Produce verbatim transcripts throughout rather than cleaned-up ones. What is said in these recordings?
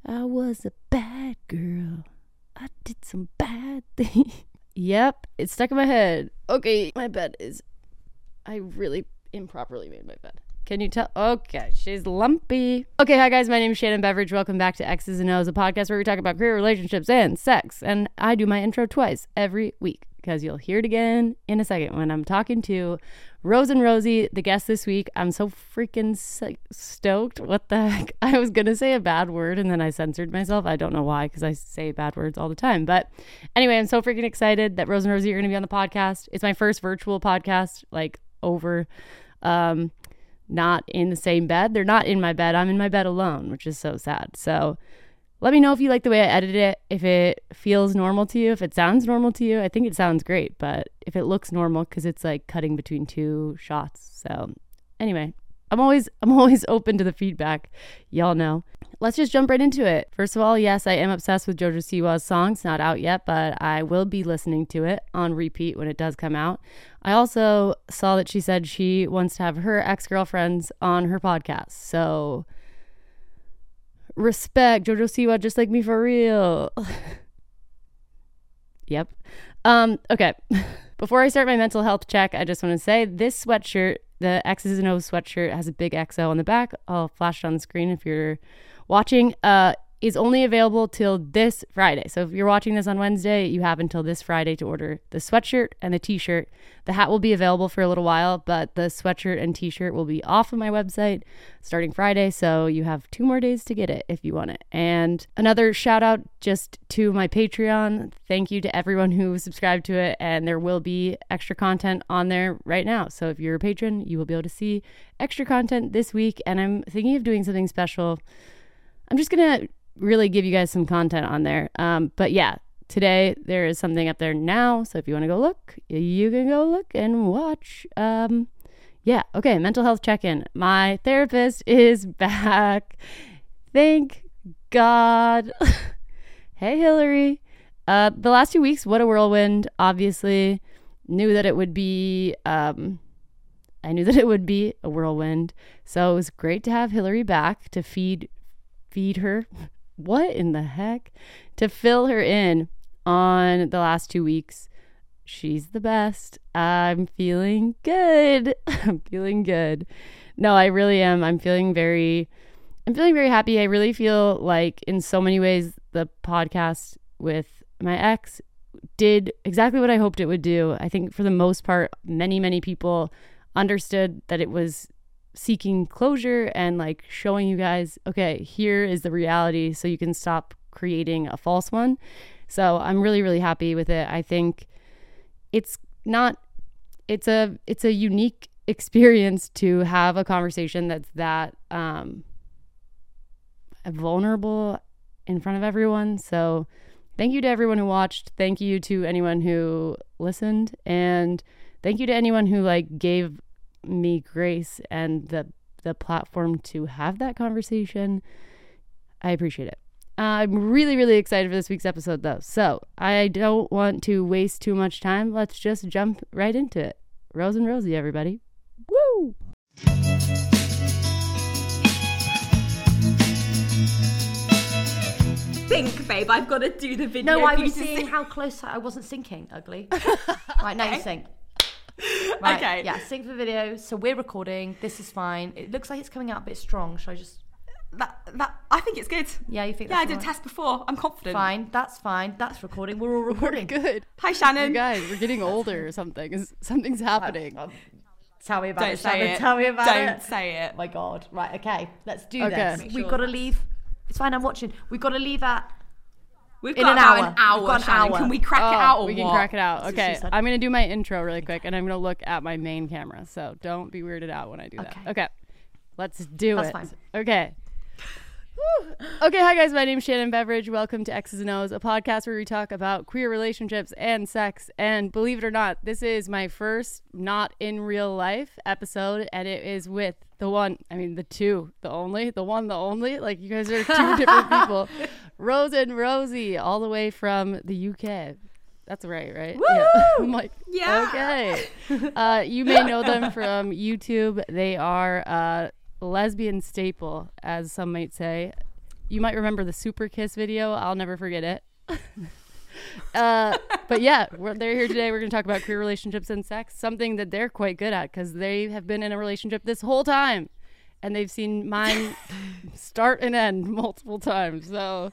I was a bad girl. I did some bad things. Yep, it's stuck in my head. Okay, my bed is... I really improperly made my bed. Can you tell? Okay, she's lumpy. Okay, hi guys, my name is Shannon Beveridge. Welcome back to X's and O's, a podcast where we talk about career, relationships, and sex. And I do my intro twice every week because you'll hear it again in a second when I'm talking to Rose and Rosie, the guest this week. I'm so freaking stoked. What the heck? I was going to say a bad word and then I censored myself. I don't know why, because I say bad words all the time. But anyway, I'm so freaking excited that Rose and Rosie are going to be on the podcast. It's my first virtual podcast, like over... um not in the same bed. They're not in my bed. I'm in my bed alone, which is so sad. So let me know if you like the way I edited it, if it feels normal to you, if it sounds normal to you. I think it sounds great, but if it looks normal, because it's like cutting between two shots. So anyway, I'm always I'm always open to the feedback. Y'all know. Let's just jump right into it. First of all, yes, I am obsessed with Jojo Siwa's song. It's not out yet, but I will be listening to it on repeat when it does come out. I also saw that she said she wants to have her ex-girlfriends on her podcast. So respect, Jojo Siwa, just like me for real. Yep. Um, okay. Before I start my mental health check, I just want to say this sweatshirt, the X's and O's sweatshirt, has a big X O on the back. I'll flash it on the screen if you're watching. Uh, is only available till this Friday. So if you're watching this on Wednesday, you have until this Friday to order the sweatshirt and the t-shirt. The hat will be available for a little while, but the sweatshirt and t-shirt will be off of my website starting Friday. So you have two more days to get it if you want it. And another shout out just to my Patreon. Thank you to everyone who subscribed to it. And there will be extra content on there right now. So if you're a patron, you will be able to see extra content this week. And I'm thinking of doing something special. I'm just going to really give you guys some content on there. Um, but yeah, today there is something up there now. So if you want to go look, you can go look and watch. Um, yeah. Okay. Mental health check-in. My therapist is back. Thank God. Hey, Hillary. Uh, the last two weeks, what a whirlwind. Obviously knew that it would be, um, I knew that it would be a whirlwind. So it was great to have Hillary back to feed, feed her. What in the heck? To fill her in on the last two weeks. She's the best. I'm feeling good. I'm feeling good. No, I really am. I'm feeling very, I'm feeling very happy. I really feel like in so many ways, the podcast with my ex did exactly what I hoped it would do. I think for the most part, many, many people understood that it was seeking closure and like showing you guys, okay, here is the reality so you can stop creating a false one. So I'm really, really happy with it. I think it's not, it's a, it's a unique experience to have a conversation that's that um, vulnerable in front of everyone. So thank you to everyone who watched. Thank you to anyone who listened. And thank you to anyone who like gave me grace and the the platform to have that conversation. I appreciate it. Uh, I'm really, really excited for this week's episode though. So I don't want to waste too much time. Let's just jump right into it. Rose and Rosie, everybody. Woo! Sync, babe. I've got to do the video. No, I for was you to seeing see. how close I, I wasn't syncing, ugly. Right, now you sync. Right, Okay. yeah, sync for video. So we're recording. This is fine. It looks like it's coming out a bit strong. Should I just... That, that, I think it's good. Yeah, you think Yeah, I that's did a all right? tell before. I'm confident. Fine, that's fine. That's recording. We're all recording. Good. Hi, Shannon. You guys, we're getting older or something. Is- Something's happening. Um, tell me about Don't it, say Shannon. it. Tell me about Don't it. say it. Oh my God. Right, okay. Let's do Okay. this. Make We've sure got to that's- leave. It's fine, I'm watching. We've got to leave at... We've In got an about hour. an hour, We've got an Shannon. hour. Can we crack Oh, it out or we can what? crack it out. That's what Okay, she said. I'm going to do my intro really quick, and I'm going to look at my main camera. So don't be weirded out when I do that. Okay. Okay, let's do That's it. fine. Okay. Whew. Okay, hi guys, my name's Shannon Beveridge. Welcome to X's and O's, a podcast where we talk about queer relationships and sex. And believe it or not, this is my first not in real life episode, and it is with the one, I mean the two, the only, the one, the only, like you guys are two different people. Rose and Rosie, all the way from the U K. That's right, right? Woo! Yeah. I'm like, Yeah. okay. Uh, you may know them from YouTube. They are uh, lesbian staple, as some might say. you might remember the Super Kiss video. I'll never forget it. uh, but yeah, we're, they're here today. We're going to talk about queer relationships and sex, something that they're quite good at because they have been in a relationship this whole time. And they've seen mine start and end multiple times. So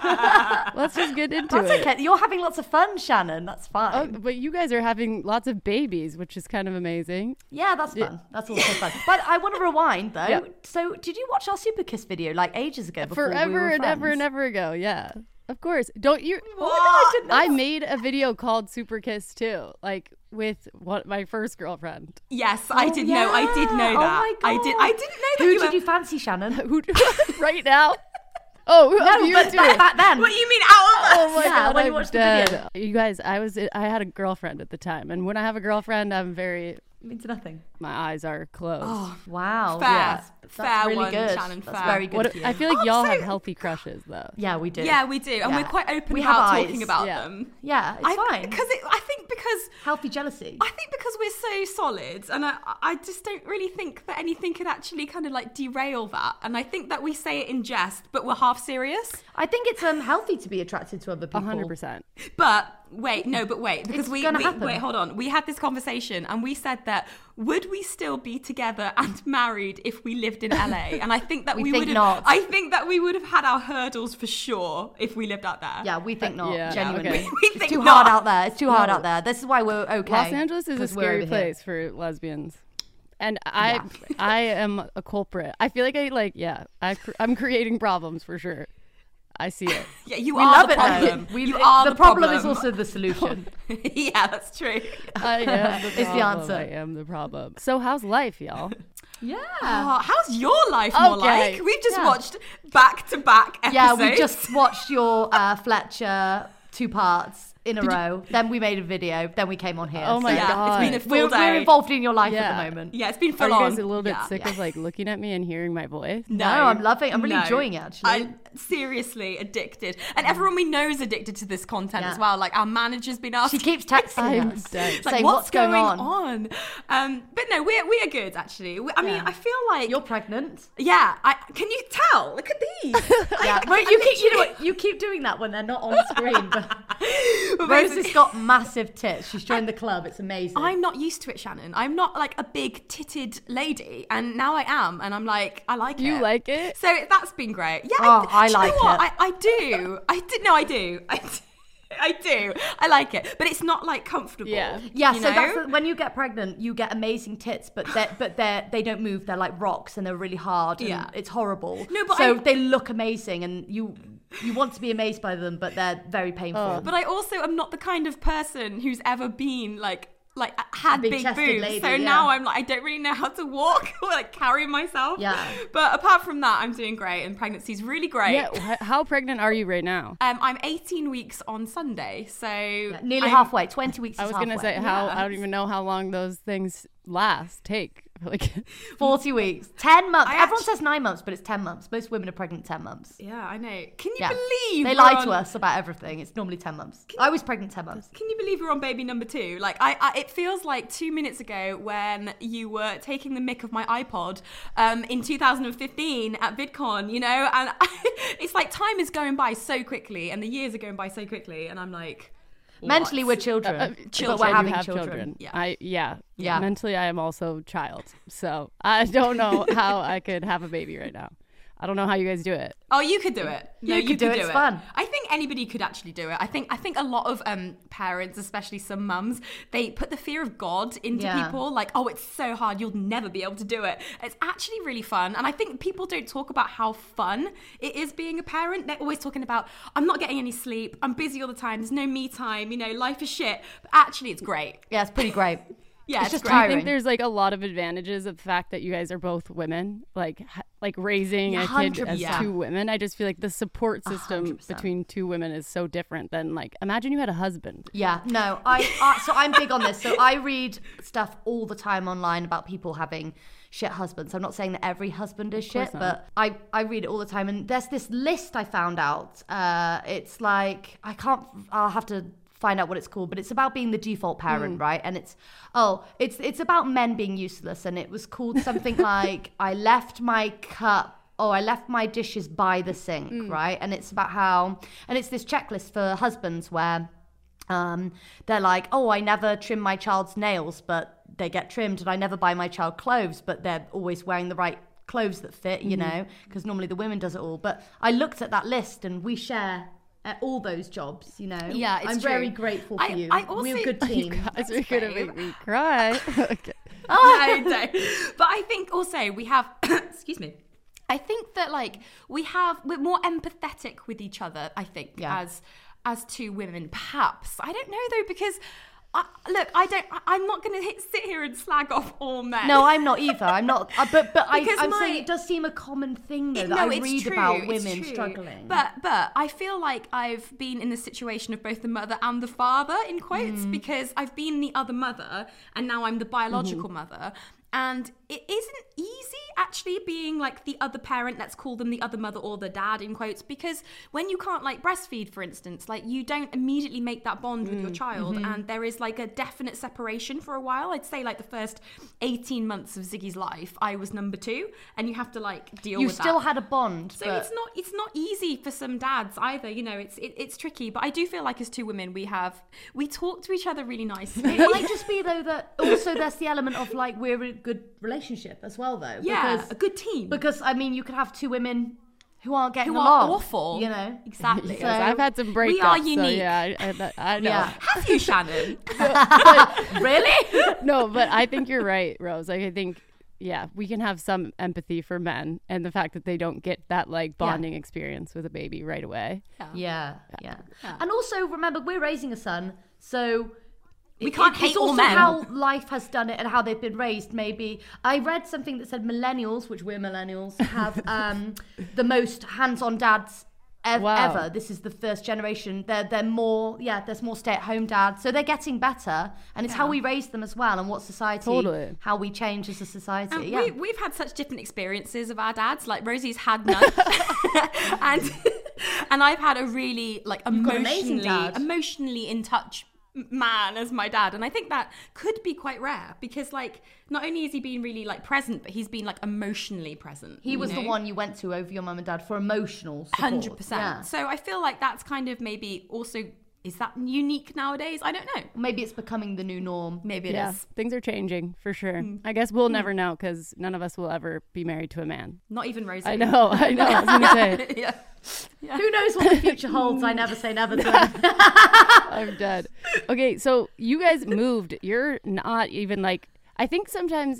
let's just get into That's it. okay. You're having lots of fun, Shannon. That's Oh, fine. but you guys are having lots of babies, which is kind of amazing. Yeah, that's fun. That's also fun. But I want to rewind though. Yeah. So, did you watch our Super Kiss video like ages ago? Before Forever we were and ever friends? and ever ago. Yeah. Of course. Don't you? Oh my God, I didn't know I that. made a video called Super Kiss too, like with what my first girlfriend. Yes, I Oh, did know. I did know yeah. that. Oh my I did. God. I didn't know that Who you did were. you fancy, Shannon? Who right now? Oh, who No, you but two? back, back then. What do you mean out of? Oh my Yeah, god, when you I'm watched the dead. video. You guys, I was I had a girlfriend at the time, and when I have a girlfriend, I'm very Means nothing. my eyes are closed. Oh, wow. Fair. Yes. That's Fair really one, good. Shannon, That's fair. very good What for you. I feel like Oh, y'all so- have healthy crushes though. Yeah, we do. Yeah, we do, and Yeah. we're quite open We about have talking eyes. about Yeah. them. Yeah, it's I, fine. Because it, I think because Healthy jealousy. I think because we're so solid, and I, I just don't really think that anything could actually kind of like derail that. And I think that we say it in jest, but we're half serious. I think it's um healthy to be attracted to other people. A hundred percent. But wait, no, but wait, because It's we, gonna we happen. wait, hold on. We had this conversation, and we said that would we still be together and married if we lived in L A? And I think that We we, think would have. not. I think that we would have had our hurdles for sure if we lived out there. Yeah, we think not. yeah, genuinely, okay. We it's think too not. hard out there. It's too hard No. out there. This is why we're okay. Los Angeles is a 'cause we're scary over here. place for lesbians. And I I am a culprit. I feel like I like yeah, I cr- I'm creating problems for sure. I see it. Yeah, you We are love the it problem. though. We, you are the, the, problem, is also the solution. Yeah, that's true. I am the It's the problem. answer. I am the problem. So how's life, y'all? yeah. Oh, how's your life more Okay. like? We've just Yeah. watched back to back episodes. Yeah, we just watched your uh, Fletcher two parts in a row. Then we made a video. Then we came on here. Oh my yeah, God. it's been a full We're, day. we're involved in your life Yeah. at the moment. Yeah, it's been Are full you on. guys a little bit Yeah. sick of like looking at me and hearing my voice? No, No, I'm loving- I'm really No. enjoying it, actually. I'm seriously addicted, and everyone we know is addicted to this content Yeah. as well. Like our manager's been asked. She keeps texting I'm us. dead. It's like, saying, what's, "What's going on?" on? Um, but no, we're we are good actually. We, I mean, Yeah. I feel like You're pregnant. yeah. I can you tell? Look at these. Yeah, I- well, I you keep you know literally- what, you keep doing that when they're not on screen. But But Rose basically- has got massive tits. She's joined the club. It's amazing. I'm not used to it, Shannon. I'm not like a big titted lady, and now I am, and I'm like, I like You it. like it? So that's been great. Yeah, Oh, I do you like know what? it. I, I do. I do. No, I do. I do. I do. I like it, but it's not like comfortable. Yeah. Yeah, you so know? that's the, when you get pregnant, you get amazing tits, but they but they they don't move. They're like rocks, and they're really hard. And Yeah. it's horrible. No, but so I- they look amazing, and you you want to be amazed by them, but they're very painful. Oh. But I also am not the kind of person who's ever been like like had Big big, chested boobs. lady, so yeah. now I'm like I don't really know how to walk or like carry myself. Yeah. But apart from that, I'm doing great, and pregnancy's really great. Yeah. wh- How pregnant are you right now? Um, I'm eighteen weeks on Sunday, so Yeah, nearly I'm- halfway. Twenty weeks. I is was gonna halfway. say how Yeah. I don't even know how long those things last take. Like forty weeks, ten months. I Everyone actu- says nine months, but it's ten months. Most women are pregnant ten months. Yeah, I know. Can you Yeah. believe They we're lie on- to us about everything. It's normally ten months. I was pregnant ten months. Can you believe we're on baby number two? Like, I, I, it feels like two minutes ago when you were taking the mic of my iPod um, in two thousand fifteen at VidCon, you know, and I, it's like time is going by so quickly, and the years are going by so quickly, and I'm like, what? Mentally, we're children, uh, but children. we're you having have children. Yeah. I yeah. Yeah. Mentally, I am also child. So I don't know how I could have a baby right now. I don't know how you guys do it. Oh, you could do it. No, You you, could do could it, do it's it. fun. I think anybody could actually do it. I think I think a lot of um, parents, especially some mums, they put the fear of God into Yeah. people. Like, oh, it's so hard, you'll never be able to do it. It's actually really fun, and I think people don't talk about how fun it is being a parent. They're always talking about, I'm not getting any sleep, I'm busy all the time, there's no me time, you know, life is shit. But actually, it's great. Yeah, it's pretty great. Yeah, It's it's, just great. I tiring. think there's like a lot of advantages of the fact that you guys are both women, like h- like raising Yeah, a kid one hundred as percent. two women. I just feel like the support one system hundred percent. between two women is so different than like imagine you had a husband. Yeah, no, I, I so I'm big on this. So I read stuff all the time online about people having shit husbands. I'm not saying that every husband is course shit, not. but I, I read it all the time. And there's this list I found out. Uh, it's like, I can't, I'll have to find out what it's called, but it's about being the default parent, right? And it's, oh, it's it's about men being useless. And it was called something like, I left my cup oh, I left my dishes by the sink, Mm. right? And it's about how, and it's this checklist for husbands where um, they're like, oh, I never trim my child's nails, but they get trimmed, and I never buy my child clothes, but they're always wearing the right clothes that fit, you Mm-hmm. know, because normally the women does it all. But I looked at that list, and we share uh, all those jobs, you know. Yeah, it's I'm true. very grateful for I- you. I also- We're a good team. Guys are gonna make me cry. Okay. I don't. But I think also we have, excuse me. I think that like we have, we're more empathetic with each other, I think, Yeah. as as two women, perhaps. I don't know though, because I, look, I don't, I- I'm not going to sit here and slag off all men. No, I'm not either. I'm not. Uh, but but I, Because I'm my- saying it does seem a common thing though It- that no, I it's read true, about it's women true. struggling. But but I feel like I've been in the situation of both the mother and the father, in quotes, Mm. because I've been the other mother and now I'm the biological Mm-hmm. mother. And it isn't easy actually being like the other parent, let's call them the other mother or the dad in quotes, because when you can't like breastfeed, for instance, like you don't immediately make that bond with your child, Mm-hmm. and there is like a definite separation for a while. I'd say like the first eighteen months of Ziggy's life, I was number two, and you have to like deal you with still that. had a bond. So but it's not it's not easy for some dads either. You know, it's it, it's tricky. But I do feel like as two women, we have we talk to each other really nicely. It might just be though that also there's the element of like we're in a good relationship as well though. yeah, Because, a good team. because I mean you could have two women who aren't getting Who along. are awful. You know. Exactly. So- I've had some breakups. we are So unique. yeah, I, I, I know. Yeah. Have you, Shannon? Really? No, but I think you're right, Rose. Like I think, yeah, we can have some empathy for men and the fact that they don't get that like bonding experience with a baby right away. Yeah, yeah. And also remember we're raising a son, so We it- can't it's hate all also men. how life has done it and how they've been raised. Maybe I read something that said millennials, which we're millennials, have um, the most hands-on dads ev- Wow. ever. This is the first generation. They're they're more yeah. There's more stay-at-home dads, so they're getting better, and it's how we raise them as well, and what society, Totally. how we change as a society. And yeah. we, we've had such different experiences of our dads. Like Rosie's had none, and and I've had a really like got an amazing emotionally dad. emotionally in touch man as my dad, and I think that could be quite rare because like not only has he been really like present, but he's been like emotionally present. He you was know? the one you went to over your mum and dad for emotional support. Hundred Yeah. percent. So I feel like that's kind of maybe also, is that unique nowadays? I don't know. Maybe it's becoming the new norm. Maybe it is. Yeah, things are changing for sure. Hmm. I guess we'll never know because none of us will ever be married to a man. Not even Rosie. I know, I know. I was gonna say, yeah. Who knows what the future holds? I never say never to anything. I'm dead. Okay, so you guys moved. You're not even like. I think sometimes.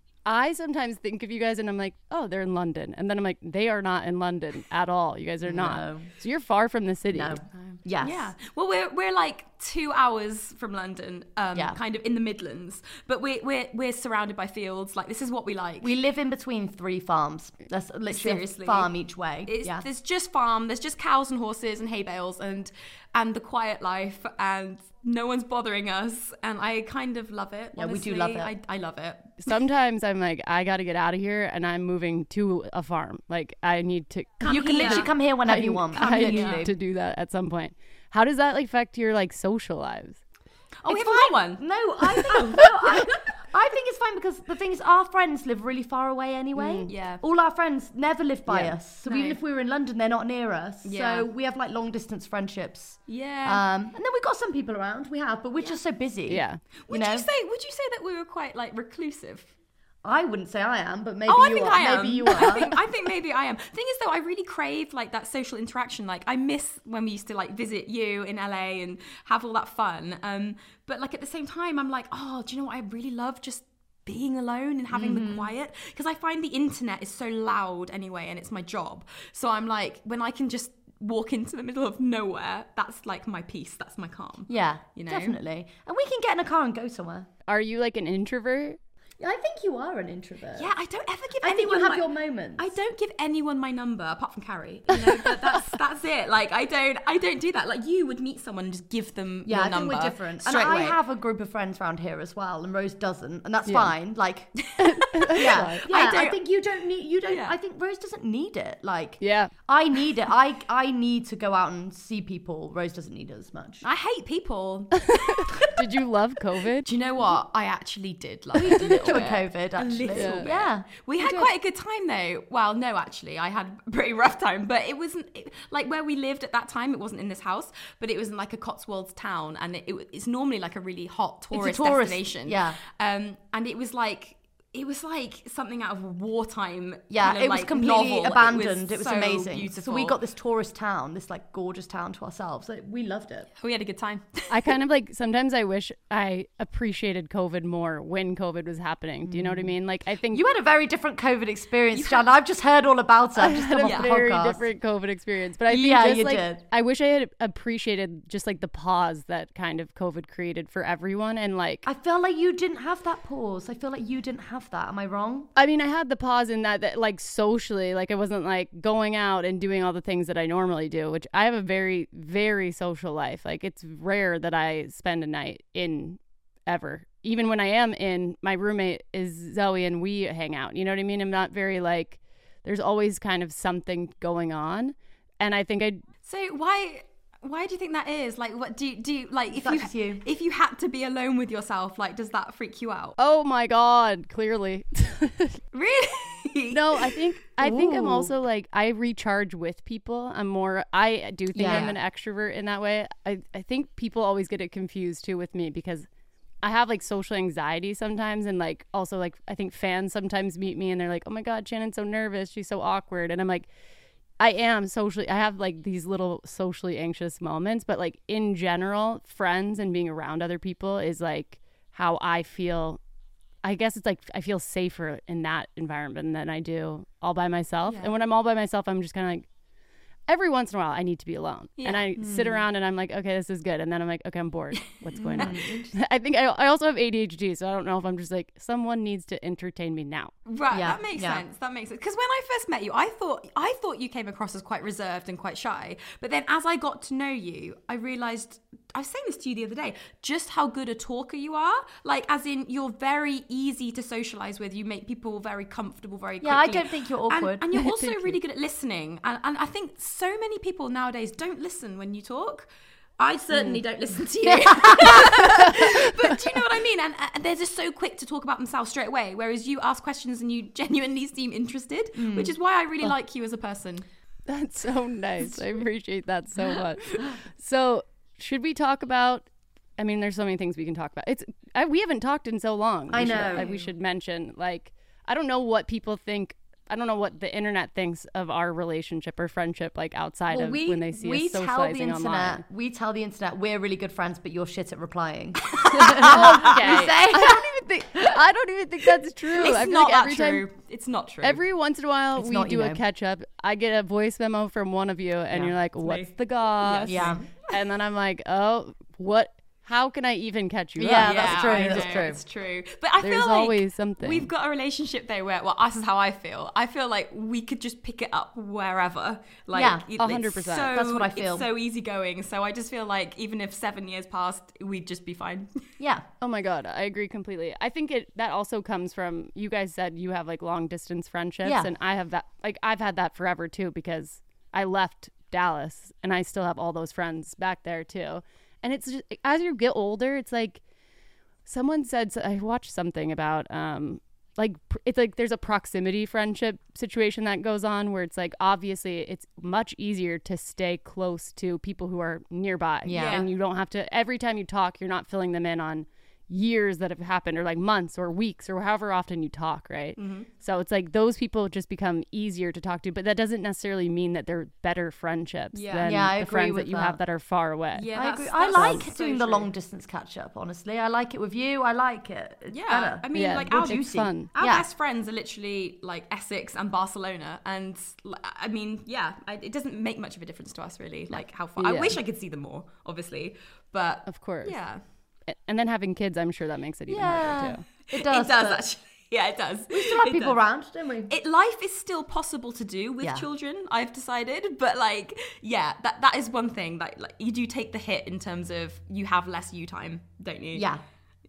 I sometimes think of you guys and I'm like, oh, they're in London. And then I'm like, they are not in London at all. You guys are not. No. So you're far from the city. No. Yes. Yeah. Well, we're we're like two hours from London, um, Yeah. kind of in the Midlands, but we're we're we're surrounded by fields. Like this is what we like. We live in between three farms. That's literally Seriously. a farm each way. It's, yeah. There's just farm. There's just cows and horses and hay bales and and the quiet life, and no one's bothering us, and I kind of love it. Yeah, we do honestly. love it. I, I love it. Sometimes I'm like, I got to get out of here and I'm moving to a farm. Like, I need to. You can here. literally come here whenever I, you want. I here. need to do that at some point. How does that like, affect your like social lives? Oh, we It's haven't got one. No, I think no, I, I think it's fine because the thing is, our friends live really far away anyway. yeah. All our friends never live by Yeah. us, so No. even if we were in London, they're not near us. Yeah. So we have like long distance friendships. Yeah. Um, and then we've got some people around. We have, but we're just so busy. Yeah. would you know? you say? Would you say that we were quite like reclusive? I wouldn't say I am, but maybe Oh, I you think are. I am. Maybe you I are. think, I think maybe I am. Thing is, though, I really crave like that social interaction. Like I miss when we used to like visit you in L A and have all that fun. Um, but like at the same time, I'm like, oh, do you know what? I really love just being alone and having Mm-hmm. the quiet, because I find the internet is so loud anyway, and it's my job. So I'm like, when I can just walk into the middle of nowhere, that's like my peace. That's my calm. Yeah, You know? definitely. And we can get in a car and go somewhere. Are you like an introvert? Yeah, I think you are an introvert. Yeah, I don't ever give I think anyone you have my- your moments. I don't give anyone my number apart from Carrie. You know, but that's that's it. Like I don't I don't do that. Like you would meet someone and just give them Yeah, your I think number we're different. And straight I away. have a group of friends around here as well, and Rose doesn't, and that's Yeah. fine. Like, yeah, yeah. I, don't- think you don't need. You don't. Yeah. I think Rose doesn't need it. Like, Yeah. I need it. I I need to go out and see people. Rose doesn't need it as much. I hate people. Did you love COVID? Do you know what? I actually did love We it. did enjoy COVID, actually. little bit. Yeah. We had did. quite a good time though. Well, no, actually, I had a pretty rough time, but it wasn't it, like where we lived at that time. It wasn't in this house, but it was in like a Cotswolds town, and it, it, it's normally like a really hot tourist, tourist- destination. yeah. Um, and it was like. It was like something out of a wartime. Yeah, kind of it was like completely novel. abandoned. It was, so amazing. Beautiful. So we got this tourist town, this like gorgeous town to ourselves. Like, we loved it. We had a good time. I kind of like sometimes I wish I appreciated COVID more when COVID was happening. Do you know what I mean? Like I think You had a very different COVID experience, Jan. I've just heard all about it. I've just come a off the very podcast. different COVID experience. But I think Yeah, just you like did. I wish I had appreciated just like the pause that kind of COVID created for everyone. And like I feel like you didn't have that pause. I feel like you didn't have that. Am I wrong? I mean, I had the pause in that, that like socially, like I wasn't like going out and doing all the things that I normally do, which I have a very, very social life. Like it's rare that I spend a night in ever. Even when I am in, my roommate is Zoe and we hang out. You know what I mean? I'm not very like, there's always kind of something going on. And I think I, So why why do you think that is? Like what do you do you, like if That's you, just you. if you had to be alone with yourself, like does that freak you out? oh my God, clearly. Really? No, I think I think I'm Ooh. also like I recharge with people. I'm more I do think Yeah. I'm an extrovert in that way. I, I think people always get it confused too with me because I have like social anxiety sometimes, and like also like I think fans sometimes meet me and they're like, "Oh my God, Shannon's so nervous. She's so awkward." And I'm like, I am socially I have like these little socially anxious moments, but like in general, friends and being around other people is like how I feel. I guess it's like I feel safer in that environment than I do all by myself. Yeah. And when I'm all by myself, I'm just kind of like, every once in a while, I need to be alone. And Yeah. I sit around and I'm like, okay, this is good. And then I'm like, okay, I'm bored. What's going on? I think I, I also have A D H D, so I don't know if I'm just like, someone needs to entertain me now. Right, Yeah, that makes yeah. sense. That makes sense. Because when I first met you, I thought I thought you came across as quite reserved and quite shy. But then as I got to know you, I realized I was saying this to you the other day, just how good a talker you are. Like, as in, you're very easy to socialize with. You make people very comfortable very quickly. Yeah, I don't think you're And- awkward. And, you're also Thank you. really good at listening. And, and I think so many people nowadays don't listen when you talk. I certainly don't listen to you. But do you know what I mean? And, and they're just so quick to talk about themselves straight away. Whereas you ask questions and you genuinely seem interested, which is why I really like you as a person. That's so nice. I appreciate that so much. So, should we talk about? I mean, there's so many things we can talk about. It's I, we haven't talked in so long. We I should- know. uh, we should mention like I don't know what people think. I don't know what the internet thinks of our relationship or friendship, like outside Well, of we, when they see we us tell the socializing internet, online. we tell the internet we're really good friends, but you're shit at replying. Okay. say? I don't even think I don't even think that's true. It's I feel not like that every time- true. It's not true. Every once in a while, It's we not, do you a know. catch up. I get a voice memo from one of you, and Yeah. you're like, "What's the goss?" Yeah. And then I'm like, "Oh, what? How can I even catch you Yeah, up?" that's true, I that's know, true. It's true. But I There's feel like always something. we've got a relationship though where, well, this is how I feel. I feel like we could just pick it up wherever. Like, Yeah, it- a it's hundred percent. so- That's what I feel. It's so easygoing. So I just feel like even if seven years passed, we'd just be fine. Yeah. Oh my god, I agree completely. I think it that also comes from you guys said you have like long distance friendships, Yeah. and I have that. Like I've had that forever too because I left Dallas, and I still have all those friends back there too. And it's just as you get older, it's like someone said. I watched something about um like pr- it's like there's a proximity friendship situation that goes on where it's like obviously it's much easier to stay close to people who are nearby. Yeah. And you don't have to every time you talk, you're not filling them in on years that have happened or like months or weeks or however often you talk, right? Mm-hmm. So it's like those people just become easier to talk to, but that doesn't necessarily mean that they're better friendships Yeah. than Yeah, I the agree friends with that you that. have that are far away. Yeah, I that's- agree. I that's like so doing the true. long distance catch up, honestly. I like it with you. I like it. It's Yeah, better. I mean, Yeah, like more our, juicy. fun. our Yeah. best friends are literally like Essex and Barcelona, and like, I mean, yeah, I, it doesn't make much of a difference to us really. Like how far? I Yeah. wish I could see them more, obviously, but Of course. yeah, And then having kids, I'm sure that makes it even harder Yeah. too. It does. it does but actually. Yeah, it does. We still have It people does. around, don't we? It life is still possible to do with Yeah. children. I've decided, but like, yeah, that that is one thing that like you do take the hit in terms of you have less you time, don't you? Yeah.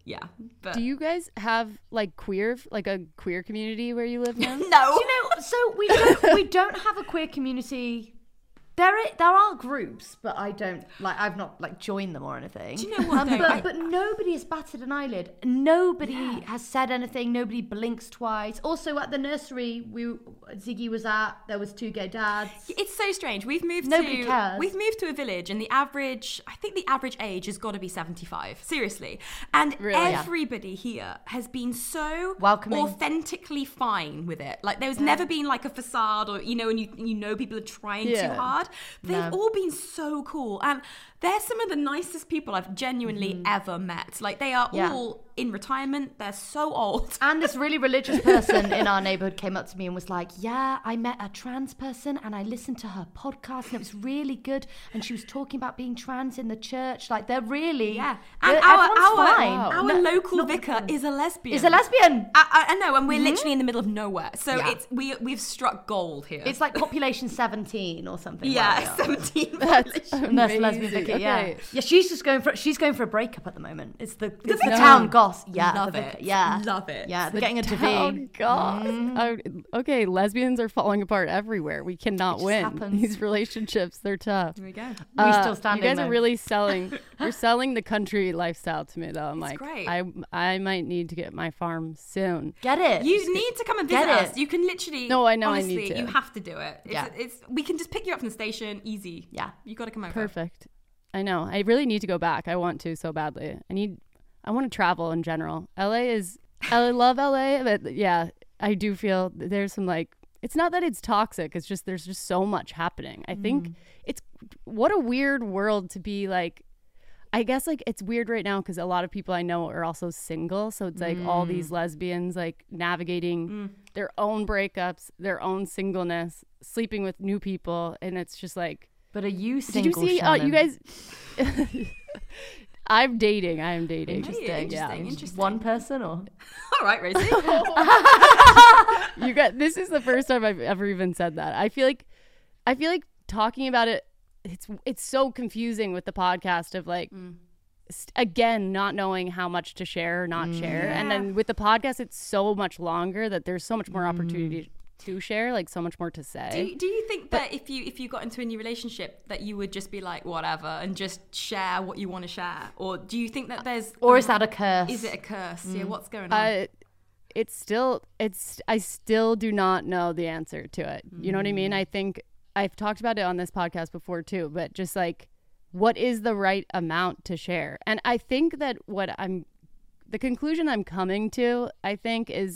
yeah. But Do you guys have like queer, like a queer community where you live now? no. Do you know, so we don't, we don't have a queer community. There, i- there are groups, but I don't like. I've not like joined them or anything. Do you know what, Um, though? but, I- but nobody has batted an eyelid. Nobody Yeah. has said anything. Nobody blinks twice. Also, at the nursery we Ziggy was at, there was two gay dads. It's so strange. We've moved Nobody to cares. we've moved to a village, and the average I think the average age has got to be seventy-five. Seriously, and Really? Yeah. everybody here has been so Welcoming. authentically fine with it. Like there's never been like a facade, or you know, and you you know people are trying Yeah. too hard. They've No. all been so cool, and they're some of the nicest people I've genuinely ever met. Like they are Yeah. all in retirement. They're so old. And this really religious person in our neighborhood came up to me and was like, yeah, I met a trans person and I listened to her podcast and it was really good. And she was talking about being trans in the church. Like, they're really, Yeah, they're- and our everyone's our, fine. our No- local not- vicar is a lesbian. is a lesbian. I, I I know, and we're literally in the middle of nowhere. So Yeah. it's we we've struck gold here. It's like population seventeen or something. yeah, like that. seventeen. That's population. Nurse lesbian amazing. vicar, yeah, Okay. yeah. She's just going for she's going for a breakup at the moment. It's the it's the vicar. town goss. Yeah, Love the vicar, it. Yeah, Love it. Yeah, they're The getting a town Devi. goss. Oh, okay, lesbians are falling apart everywhere. We cannot just win. happens. These relationships, they're tough. Here we go. We Uh, still standing. You guys though. are really selling. You're selling the country lifestyle to me, though. I'm like, great. I I might need to get my farm soon. Get it. You need to come and Get visit it. us. You can literally. No, I know I honestly, need to. You have to do it. It's, Yeah. it's we can just pick you up from the station, easy. Yeah. You got to come over. Perfect. I know. I really need to go back. I want to so badly. I need. I want to travel in general. L A is. I love L A, but yeah, I do feel that there's some like. It's not that it's toxic. It's just there's just so much happening. I think it's what a weird world to be like. I guess like it's weird right now because a lot of people I know are also single. So it's like all these lesbians like navigating their own breakups, their own singleness, sleeping with new people, and it's just like. But are you Did single? you see? Uh, you Shannon? guys. I'm dating. I am dating. Interesting. Hey, Yeah. interesting. Interesting. One person or All right, Rosie. You got. This is the first time I've ever even said that. I feel like, I feel like talking about it. It's it's so confusing with the podcast of like. st- Again, not knowing how much to share or not share, and then with the podcast, it's so much longer that there's so much more opportunity to share, like so much more to say. Do, do you think that if you if you got into a new relationship that you would just be like whatever and just share what you want to share, or do you think that there's or is that a curse? is it a curse? Yeah, what's going on? Uh, it's still it's I still do not know the answer to it. You know what I mean? I think I've talked about it on this podcast before too, but just like what is the right amount to share? And I think that what I'm the conclusion I'm coming to, I think is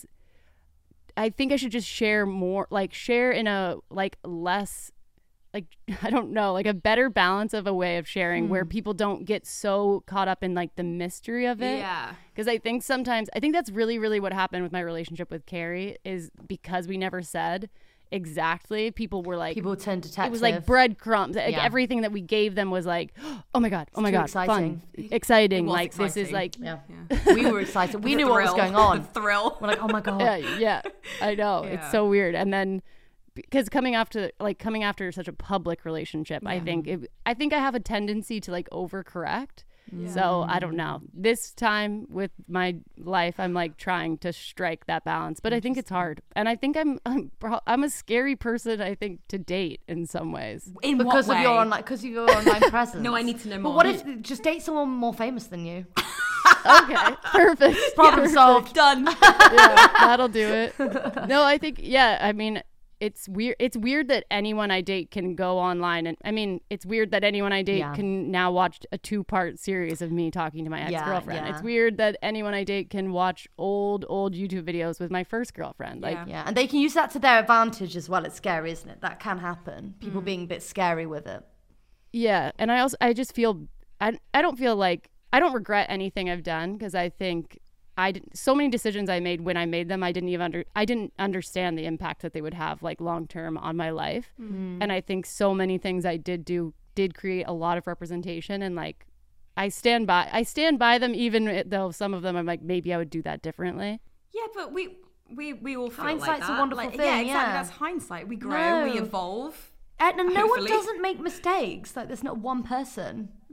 I think I should just share more, like share in a like less like I don't know, like a better balance of a way of sharing where people don't get so caught up in like the mystery of it. yeah. Because I think sometimes, I think that's really, really what happened with my relationship with Carrie is because we never said exactly, people were like, People turn detective. it was like breadcrumbs. Like Yeah. everything that we gave them was like, oh my God, oh my too God, exciting. fun, exciting. It was Like this is exciting. like, Yeah. Yeah. We were excited. We The knew what was thrill. going on. The thrill. We're like, oh my god. yeah, yeah, I know. It's Yeah. so weird. And then because coming after like coming after such a public relationship, I think it, I think I have a tendency to like overcorrect. So I don't know. This time with my life, I'm like trying to strike that balance, but I think it's hard. And I think I'm I'm, pro- I'm a scary person. I think to date in some ways. In Because what of your way? online, because of your online presence. No, I need to know But more. what if just date someone more famous than you? Okay, perfect. Problem solved. Done. Yeah, that'll do it. No, I think yeah. I mean, it's weird. It's weird that anyone I date can go online, and I mean, it's weird that anyone I date Yeah. can now watch a two-part series of me talking to my Yeah, ex-girlfriend. yeah. It's weird that anyone I date can watch old, old YouTube videos with my first girlfriend. Like, Yeah. Yeah, and they can use that to their advantage as well. It's scary, isn't it? That can happen. People being a bit scary with it. yeah. And I also, I just feel, I, I don't feel like I don't regret anything I've done because I think. I did, so many decisions I made when I made them, I didn't even under I didn't understand the impact that they would have like long term on my life. And I think so many things I did do did create a lot of representation, and like I stand by I stand by them even though some of them I'm like maybe I would do that differently. Yeah, but we we we all feel Hindsight's like a that. wonderful like, thing, Yeah, exactly. yeah. That's hindsight. We grow, we No. evolve. And no one Hopefully. doesn't make mistakes. Like, there's not one person.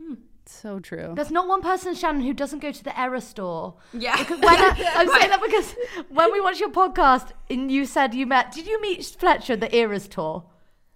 So true. There's not one person, Shannon, who doesn't go to the error store. Yeah. Because when I, I'm saying that because when we watched your podcast and you said you met, did you meet Fletcher at the Eras tour?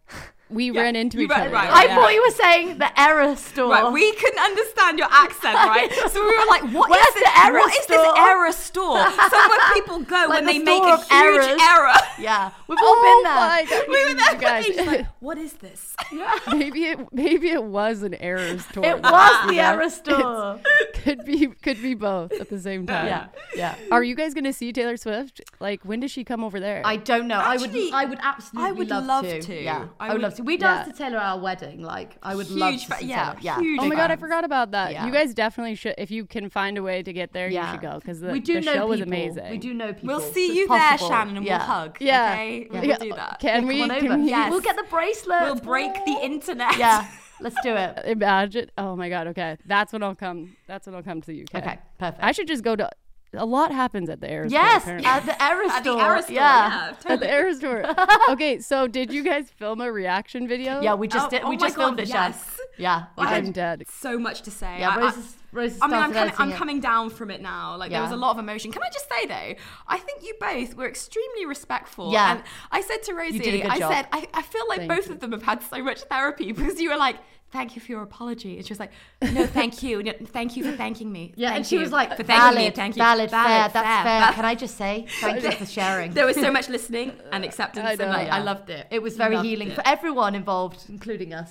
We Yeah, ran into you each ran- other. right, I yeah. thought you were saying the error store. Right, we couldn't understand your accent, right? So we were like, what Where's is this, the error what is this store? error store? Somewhere people go Like when the they make store a of huge errors. error. Yeah, we've all Oh been there. my God, We were there you guys. for ages, like, what is this? maybe it maybe it was an error store. It was the error store. Could be could be both at the same time. Yeah, yeah. Are you guys gonna see Taylor Swift? Like, when does she come over there? I don't know. Actually, I would. I would absolutely. I would love, love to. to. Yeah, I I would would- love to. We Yeah. danced to Taylor at our wedding. Like, I would Huge love to fa- see yeah, Taylor. Yeah. huge Oh my god, I fans. forgot about that. Yeah. You guys definitely should. If you can find a way to get there, Yeah. you should go because the, we do the know show people. was amazing. We do know people. We'll so see it's you possible. there, Shannon, and Yeah. we'll hug. Yeah. Okay? Yeah. We'll do that. Can Yeah, we? come on Can over. we? Yeah, we'll get the bracelet. We'll break the internet. Yeah, let's do it. Imagine. Oh my god. Okay, that's when I'll come. That's when I'll come to the U K. Okay, perfect. I should just go to. A lot happens at the Eras yes, Store. at the error At the store. error store, Yeah. yeah. At totally. the Eras Store. Okay, so did you guys film a reaction video? Yeah, we just Oh, did. oh we my just God, filmed it, Shan. yes. Yeah, we I'm did. dead. So much to say. Yeah, I- Rose I- is, Rose is I mean, I'm, started coming, I'm editing it. coming down from it now. Like, there was a Yeah. lot of emotion. Can I just say, though, I think you both were extremely respectful. Yeah. And I said to Rosie, did a good I job. said, I, I feel like Thank both you. of them have had so much therapy because you were like, thank you for your apology. And she was like, no, thank you. No, thank you for thanking me. Yeah, Thank and she you was like, for thanking valid, me. Thank you. valid, fair, that's fair. valid. Can I just say, thank you for sharing. There was so much listening and acceptance. I and know, like, yeah. I loved it. It was very Loved healing it. for everyone involved, including us.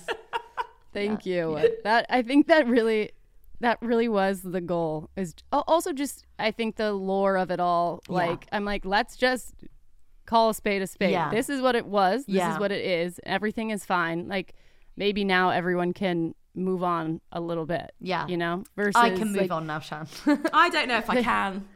Thank you. That I think that really that really was the goal. Is al- also just I think the lore of it all. Yeah. Like I'm like let's just call a spade a spade. Yeah. This is what it was. This Yeah. is what it is. Everything is fine. Like maybe now everyone can move on a little bit. Yeah. You know? Versus I can move like, on now, Shan. I don't know if I can.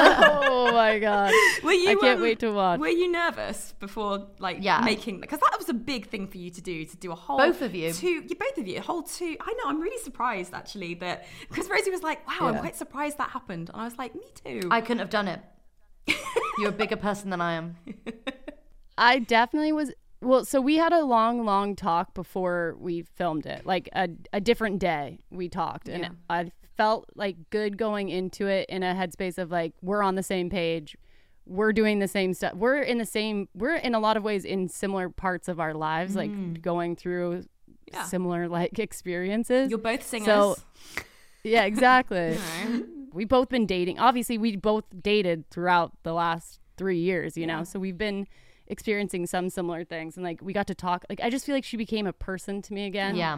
Oh my god. Were you, I can't um, wait to watch. Were you nervous before, like, Yeah. making? Because that was a big thing for you to do, to do a whole. Both of you. Two, you both of you, a whole two. I know. I'm really surprised actually that because Rosie was like, "Wow, I'm Yeah. quite surprised that happened," and I was like, "Me too." I couldn't have done it. You're a bigger person than I am. I definitely was. Well, so we had a long, long talk before we filmed it, like a, a different day we talked. And Yeah. I felt like good going into it in a headspace of like, we're on the same page. We're doing the same stuff. We're in the same, we're in a lot of ways in similar parts of our lives, like going through Yeah. similar like experiences. You're both singers. So, yeah, exactly. You know? We've both been dating. Obviously, we both dated throughout the last three years, you know, so we've been experiencing some similar things. And like, we got to talk. Like, I just feel like she became a person to me again. Yeah.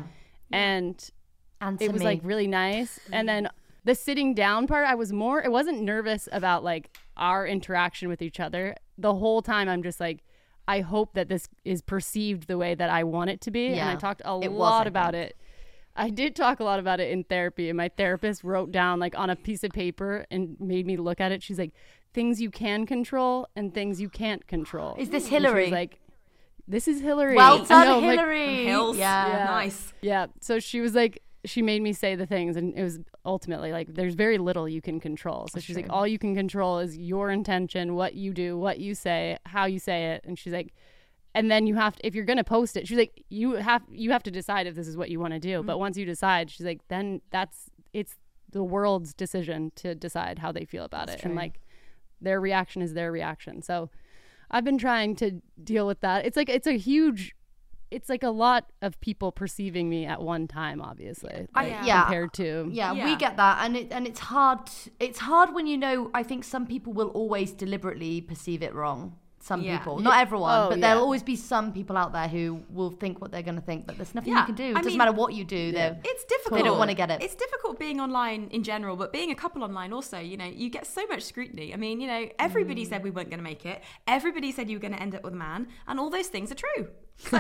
And And it to was me. like really nice. And then the sitting down part, I was more, I wasn't nervous about like our interaction with each other. The whole time, I'm just like, I hope that this is perceived the way that I want it to be. And I Yeah. talked a It was, lot I about think. it. I did talk a lot about it in therapy, and my therapist wrote down like on a piece of paper and made me look at it. She's like, things you can control and things you can't control. Is this And she was Hillary? like, this is Hillary. Well done, No, I'm like, Hillary. Hills. Yeah. Yeah. Nice. yeah. So she was like, she made me say the things, and it was ultimately like, there's very little you can control. So she's like, all you can control is your intention, what you do, what you say, how you say it. And she's like, and then you have to, if you're going to post it, she's like, you have, you have to decide if this is what you want to do. But once you decide, she's like, then that's, it's the world's decision to decide how they feel about it. And like, their reaction is their reaction. So I've been trying to deal with that. It's like, it's a huge, it's like a lot of people perceiving me at one time, obviously, I- like, yeah. compared to, Yeah, Yeah. we get that, and it and it's hard. It's hard when you know. I think some people will always deliberately perceive it wrong. Some Yeah. people, not everyone, Oh, but yeah. there'll always be some people out there who will think what they're going to think. But there's nothing Yeah, you can do. It I doesn't mean- matter what you do. they're It's difficult. They don't want to get it. It's difficult being online in general, but being a couple online also, you know, you get so much scrutiny. I mean, you know, everybody Mm. said we weren't going to make it. Everybody said you were going to end up with a man, and all those things are true. So,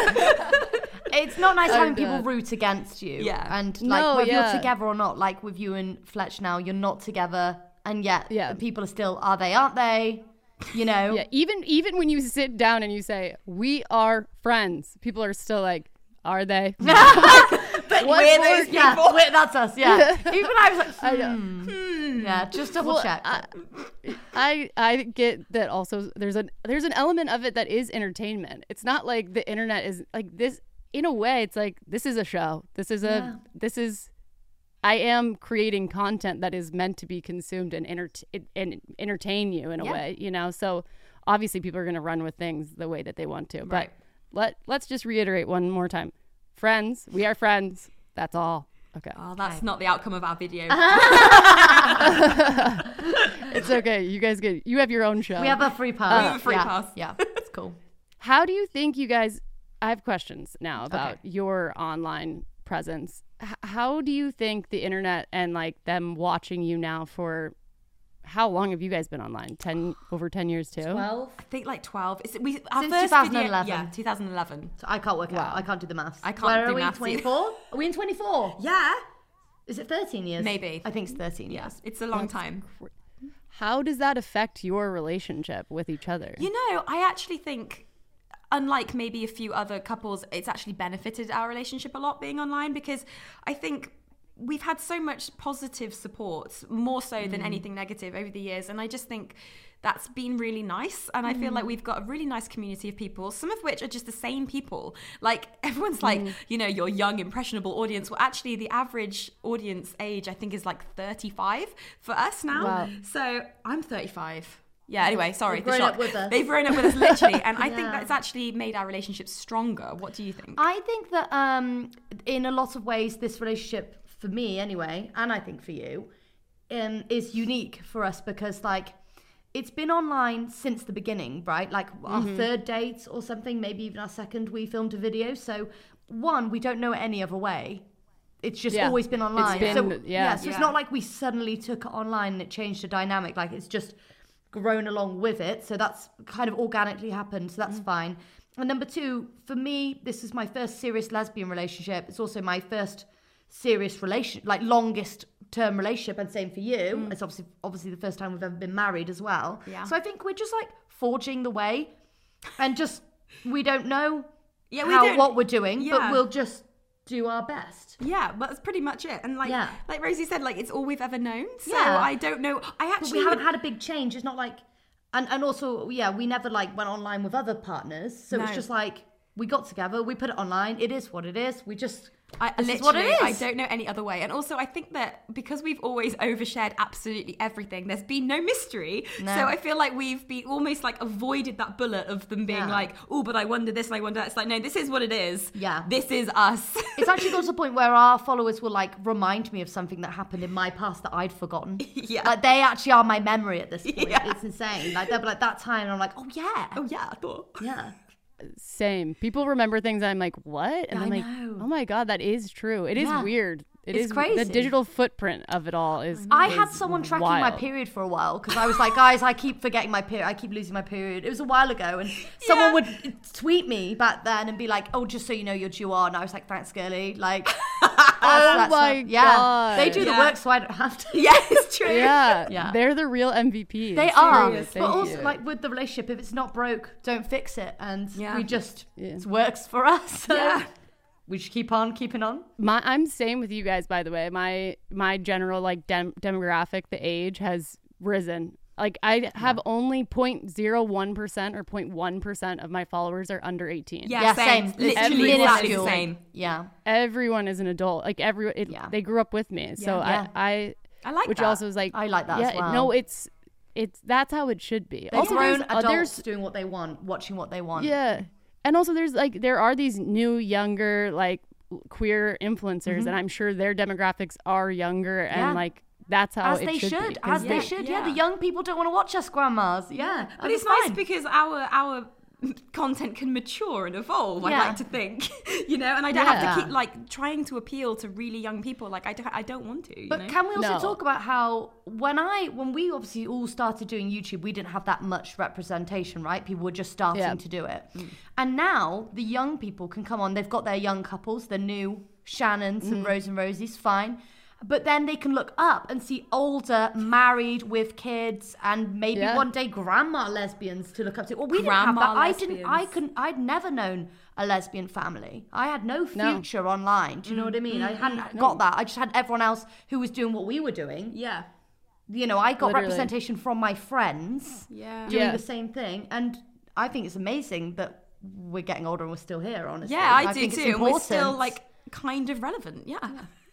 It's not nice having I'm people dead. root against you. Yeah. And like No, whether yeah. you're together or not, like with you and Fletch now, you're not together, and yet Yeah. people are still, are they? Aren't they? You know. yeah, even, even when you sit down and you say, we are friends, people are still like, are they? But What we're more- those yeah, people. we're- that's us. Yeah. Even I was like, I know. hmm. Yeah, just double Well, check. I, I I get that also there's an there's an element of it that is entertainment. It's not like the internet is like this in a way it's like this is a show. This is a Yeah. this is I am creating content that is meant to be consumed and, enter- and entertain you in a Yeah. way, you know? So obviously people are going to run with things the way that they want to. Right. But let, let's just reiterate one more time. Friends, we are friends. That's all. Okay. Oh, that's not the outcome of our video. It's okay. You guys get, you have your own show. We have a free pass. We have a free yeah. pass. Yeah, it's cool. How do you think you guys, I have questions now about Okay. your online presence. H- how do you think the internet and like them watching you now for, how long have you guys been online? ten, over ten years too? twelve. I think like twelve. Is it, we, our Since first twenty video- eleven. yeah, two thousand eleven. So I can't work Wow. out. I can't do the maths. I can't Where do are we? maths either. twenty-four? Are we in twenty-four? Yeah. Is it thirteen years? Maybe. I think it's thirteen years. Yes, it's a long time. How does that affect your relationship with each other? You know, I actually think, unlike maybe a few other couples, it's actually benefited our relationship a lot being online, because I think we've had so much positive support, more so than anything negative over the years. And I just think that's been really nice. And I feel like we've got a really nice community of people, some of which are just the same people. Like everyone's like, you know, your young, impressionable audience. Well, actually the average audience age, I think, is like thirty-five for us now. Wow. So I'm thirty-five. Yeah, anyway, sorry. They've the grown shock. up with us. They've grown up with us, literally. And I think Yeah. that's actually made our relationship stronger. What do you think? I think that um, in a lot of ways, this relationship, for me anyway, and I think for you, um, is unique for us because, like, it's been online since the beginning, right? Like our third date or something, maybe even our second, we filmed a video. So, one, we don't know it any other way. It's just Yeah. always been online. been- so, yeah. so it's Yeah. not like we suddenly took it online and it changed the dynamic. Like, it's just grown along with it. So that's kind of organically happened. So that's fine. And number two, for me, this is my first serious lesbian relationship. It's also my first serious relation, like longest term relationship, and same for you. It's obviously obviously the first time we've ever been married as well. Yeah. So I think we're just like forging the way, and just we don't know Yeah, we how don't- what we're doing, Yeah. but we'll just do our best. Yeah, but that's pretty much it. And like Yeah. like Rosie said, like it's all we've ever known. So Yeah. I don't know. I But actually we haven't had a big change. It's not like, and and also yeah, we never like went online with other partners. So it's No. just like we got together, we put it online. It is what it is. We just I this literally, is what it I is. don't know any other way. And also, I think that because we've always overshared absolutely everything, there's been no mystery. No. So I feel like we've been almost like avoided that bullet of them being Yeah. like, oh, but I wonder this and I wonder that. It's like, no, this is what it is. Yeah. This is us. It's actually got to the point where our followers will like remind me of something that happened in my past that I'd forgotten. Yeah. Like they actually are my memory at this point. Yeah. It's insane. Like they'll be like that time, and I'm like, oh yeah, oh, yeah, I thought. yeah. Same. People remember things. I'm like, what? And I I'm like, know. oh my God, that is true. It is Yeah. weird. It It's is crazy. The digital footprint of it all is. I is had someone tracking my wild. period for a while because I was like, guys, I keep forgetting my period. I keep losing my period. It was a while ago, and someone Yeah. would tweet me back then and be like, oh, just so you know, you're due on. I was like, thanks, girly. Like, oh my yeah, God. they do the Yeah. work, so I don't have to. Yeah, it's true. Yeah, Yeah. they're the real M V Ps. They are, Serious. but Thank also you. like with the relationship, if it's not broke, don't fix it, and Yeah. we just Yeah. it works for us. So Yeah. we should keep on keeping on. My, I'm same with you guys, by the way. My my general like dem- demographic, the age has risen. Like I have only zero point zero one percent or zero point one percent of my followers are under eighteen. Yeah, Yeah, same. same. Literally Every- exactly the minuscule. same. Yeah, Everyone is an adult. Like every it, Yeah. they grew up with me. So Yeah. I, I I like which that. also is like I like that yeah, as well. no, it's it's that's how it should be. they're Also, grown there's adults others doing what they want, watching what they want. Yeah. And also there's like there are these new younger like queer influencers and I'm sure their demographics are younger and Yeah. like that's how As it they should, should, be, 'cause as they Yeah, should. Yeah. yeah. the young people don't want to watch us grandmas. Yeah, But and it's nice fine. because our our content can mature and evolve. I Yeah. like to think, you know, and I don't Yeah. have to keep like trying to appeal to really young people. Like I don't, I don't want to. You But know? can we also No. talk about how when I when we obviously all started doing YouTube, we didn't have that much representation, right? People were just starting Yeah. to do it, and now the young people can come on. They've got their young couples, their new Shannons and Rose and Rosies, fine. But then they can look up and see older, married with kids, and maybe Yeah. one day grandma lesbians to look up to. Well, we didn't Grandma have that. I didn't. I lesbians. couldn't. I'd never known a lesbian family. I had no No. future online. Do you know what I mean? I hadn't got that. I just had everyone else who was doing what we were doing. yeah, You know, I got Literally. representation from my friends yeah, doing Yeah. the same thing, and I think it's amazing that we're getting older and we're still here. Honestly, yeah. I, do think it's too. And we're still important. like kind of relevant. Yeah.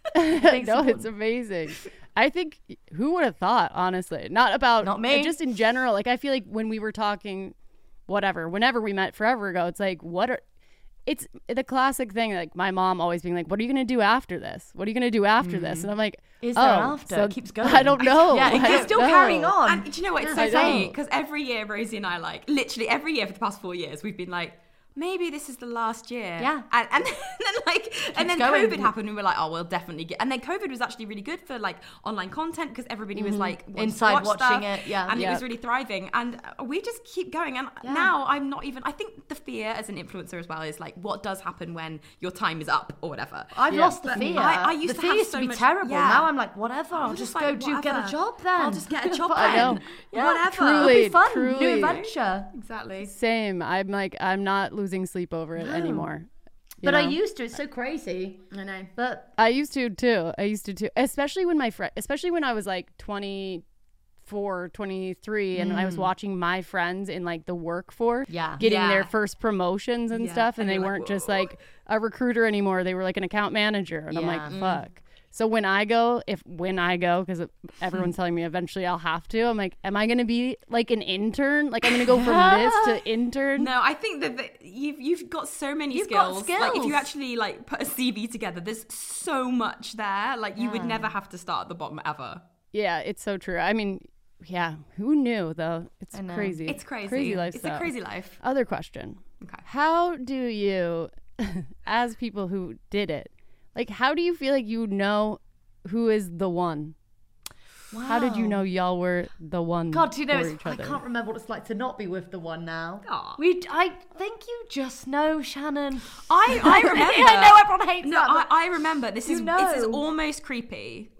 No, it's amazing. I think, who would have thought, honestly? Not about, Not me. Just in general. Like, I feel like when we were talking, whatever, whenever we met forever ago, it's like, what are, it's the classic thing, like my mom always being like, what are you going to do after this? What are you going to do after mm. this? And I'm like, is oh, there an after? So it keeps going. I don't know. Yeah, it keeps still know. carrying on. And do you know what? It's so funny because every year, Rosie and I, like, literally every year for the past four years, we've been like, maybe this is the last year. Yeah. And, and then like, and then going. COVID happened and we were like, oh, we'll definitely get, and then COVID was actually really good for like online content because everybody was like, inside watch watching stuff, it. Yeah. And yeah. it was really thriving. And we just keep going. And yeah. now I'm not even, I think the fear as an influencer as well is like, what does happen when your time is up or whatever. I've yeah. lost the but fear. I, I used the to fear have used so to be much, terrible. yeah. Now I'm like, whatever, I'll just, just go like, do, get whatever. a job then. I'll just get a job I then. know. Yeah. Whatever. Truly. It'll be fun. Truly. New adventure. Exactly. Same. I'm like, I'm not losing sleep over it No. anymore. But know? I used to. It's so crazy. I know. But I used to too. I used to too. Especially when my friend, especially when I was like twenty-four, twenty-three, and I was watching my friends in like the workforce, Yeah. getting Yeah. their first promotions and Yeah. stuff, and, And they you're like, weren't just whoa. like a recruiter anymore. They were like an account manager, and I'm Yeah. like, fuck. So when I go, if when I go, because everyone's telling me eventually I'll have to, I'm like, am I going to be like an intern? Like I'm going to go from this to intern? No, I think that the, you've you've got so many You've got skills. Like if you skills. actually like put a C V together, there's so much there. Like you would Yeah. never have to start at the bottom ever. Yeah, it's so true. I mean, yeah, who knew though? It's I know. crazy. It's crazy. Crazy It's lifestyle. a crazy life. Other question. Okay. How do you, as people who did it, like, how do you feel like you know who is the one? wow. How did you know y'all were the one God, do you know, for it's, each I other? can't remember what it's like to not be with the one now. Aw. We, I think you just know, Shannon. I I remember. I know everyone hates No, that. I, but- I remember. This You is this is know. almost creepy.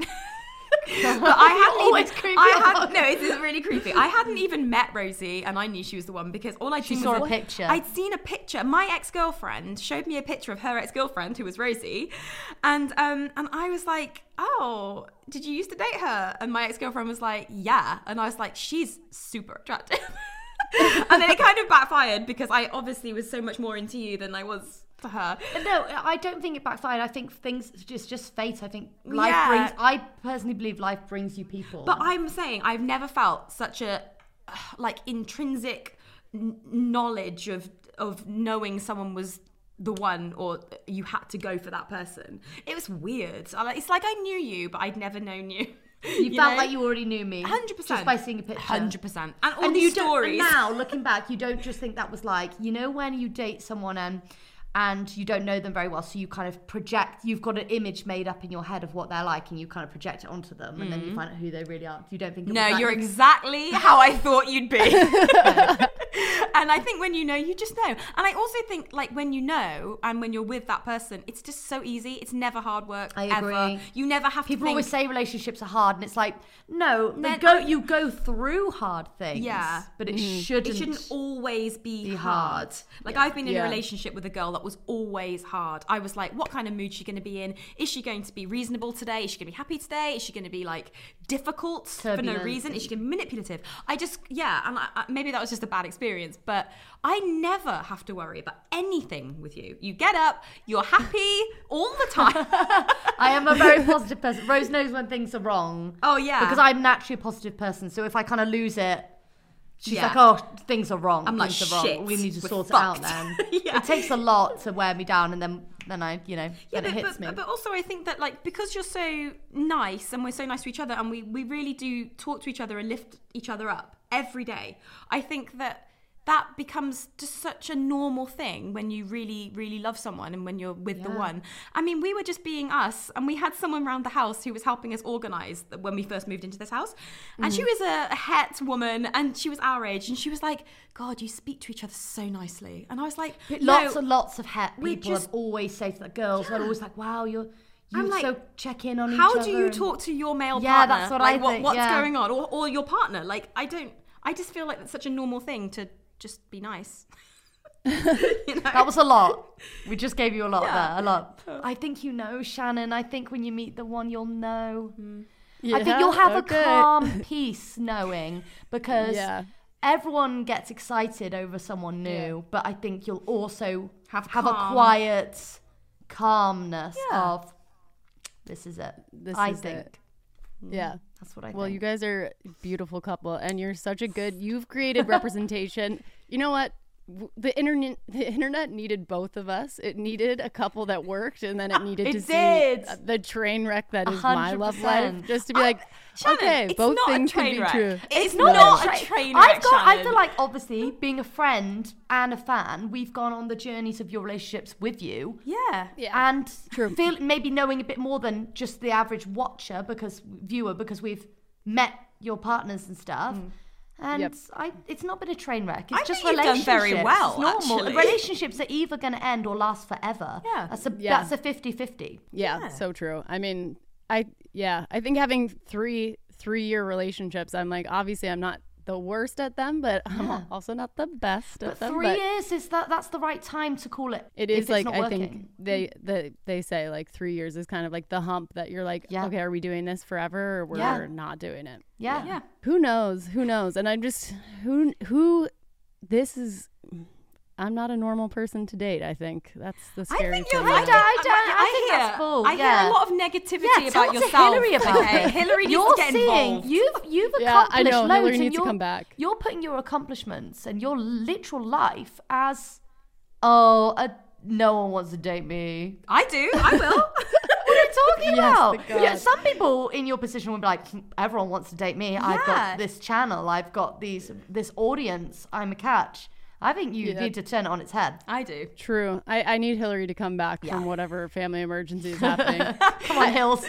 But I hadn't Always even. creepy I about had no. It is really creepy. I hadn't even met Rosie, and I knew she was the one because all I'd She seen saw was a picture. I'd seen a picture. My ex-girlfriend showed me a picture of her ex-girlfriend, who was Rosie, and um, and I was like, oh, did you used to date her? And my ex-girlfriend was like, yeah, and I was like, she's super attractive. And then it kind of backfired because I obviously was so much more into you than I was to her. No, I don't think it backfired. I think things just just fate. I think life Yeah. brings. I personally believe life brings you people. But I'm saying I've never felt such a uh, like intrinsic n- knowledge of of knowing someone was the one or you had to go for that person. It was weird. I, like- it's like I knew you, but I'd never known you. you, felt like you already knew me, one hundred percent just by seeing a picture. one hundred percent. And all And these you don't, stories. and now looking back, you don't just think that was like, you know, when you date someone and and you don't know them very well, so you kind of project. You've got an image made up in your head of what they're like, and you kind of project it onto them, and then you find out who they really are. You don't think it No, was that- you're exactly how I thought you'd be. And I think when you know, you just know. And I also think like when you know and when you're with that person, it's just so easy. It's never hard work. I ever. agree. You never have People to think. always say relationships are hard, and it's like, no, they No, go. I- You go through hard things, Yeah. but it it shouldn't. shouldn't always be, be hard. hard. Like Yeah. I've been in Yeah. a relationship with a girl that was always hard. I was like, what kind of mood is she going to be in? Is she going to be reasonable today? Is she going to be happy today? Is she going to be like difficult for no Turbulent. reason? Is she going to be manipulative? I just, yeah, and I, I, maybe that was just a bad experience, but I never have to worry about anything with you. You get up, you're happy all the time. I am a very positive person. Rose knows when things are wrong. Oh, yeah. Because I'm naturally a positive person. So if I kind of lose it, she's Yeah. like, oh, things are wrong. I'm like, things are wrong. shit, We need to we're sort it out fucked." then. Yeah. It takes a lot to wear me down, and then then I, you know, Yeah, then it but, hits but, me. but also I think that like because you're so nice and we're so nice to each other and we, we really do talk to each other and lift each other up every day, I think that that becomes just such a normal thing when you really, really love someone and when you're with the Yeah. one. I mean, we were just being us and we had someone around the house who was helping us organise the- when we first moved into this house. And she was a, a het woman and she was our age and she was like, God, you speak to each other so nicely. And I was like, But no, lots and lots of het we people just- have always say to the girls, they're always like, wow, you're, you I'm like, so check in on each how other. do you and- talk to your male Yeah, partner? that's what like, I what, think, What's yeah. going on? Or, or your partner? Like, I don't, I just feel like it's such a normal thing to just be nice. You know? That was a lot. We just gave you a lot Yeah. there, a lot. I think you know, Shannon. I think when you meet the one, you'll know. Yeah, I think you'll have okay. a calm peace knowing because Yeah. everyone gets excited over someone new, but I think you'll also Have have a calm. quiet calmness Yeah. of This is it. This I is think. it. Yeah. That's what I Well, think. you guys are a beautiful couple, and you're such a good. You've created representation. You know what? W- The internet, the internet needed both of us. It needed a couple that worked, and then it needed It to did. see uh, the train wreck that A is my hundred love percent. life. Just to be like, Shannon, okay, it's both not a things can train be wreck. true. It's No. not a Tra- train wreck, I've got. I Shannon. feel like obviously being a friend and a fan, we've gone on the journeys of your relationships with you. Yeah. Yeah. And True. feel maybe knowing a bit more than just the average watcher because viewer because we've met your partners and stuff. And Yep. I, it's not been a train wreck. It's I just think you've done relationships. very well, It's normal. actually. Relationships are either going to end or last forever. Yeah. That's a Yeah. that's a fifty-fifty. Yeah, Yeah. so true. I mean, I yeah, I think having three three year relationships, I'm like, obviously I'm not the worst at them, but I'm Yeah. also not the best But at them. three but years is that that's the right time to call it. it if is it's like not I working. think they the they say like three years is kind of like the hump that you're like, Yeah. okay, are we doing this forever or we're Yeah. not doing it? Yeah. Yeah. Who knows? Who knows? And I'm just who who this is. I'm not a normal person to date. I think that's the I scary think you're thing. right. I don't- I don't- I I think hear, that's bull, I yeah. hear a lot of negativity Yeah, tell about to yourself. Hillary about okay? it. Hillary needs You're to get seeing involved. you've you've Yeah, I accomplished know. loads, Hillary and needs to you're, come back. You're putting your accomplishments and your literal life as, oh, a, no one wants to date me. I do. I will. What are you talking Yes, about? the God. Yeah, some people in your position would be like, everyone wants to date me. I've Yeah. got this channel. I've got these this audience. I'm a catch. I think you Yeah. need to turn it on its head. I do. True. I, I need Hillary to come back Yeah. from whatever family emergency is happening. Come on, Hills.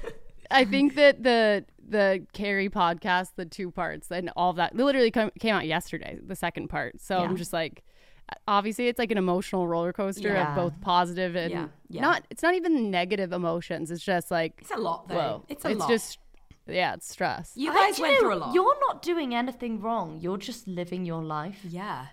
I think that the the Carrie podcast, the two parts, and all of that literally come, came out yesterday, the second part. So Yeah. I'm just like, obviously, it's like an emotional roller coaster Yeah. of both positive and Yeah, yeah. not. It's not even negative emotions. It's just like, It's a lot, though. whoa, It's a it's lot. just, yeah, it's stress. You I- guys do went know, through a lot. You're not doing anything wrong. You're just living your life. Yeah.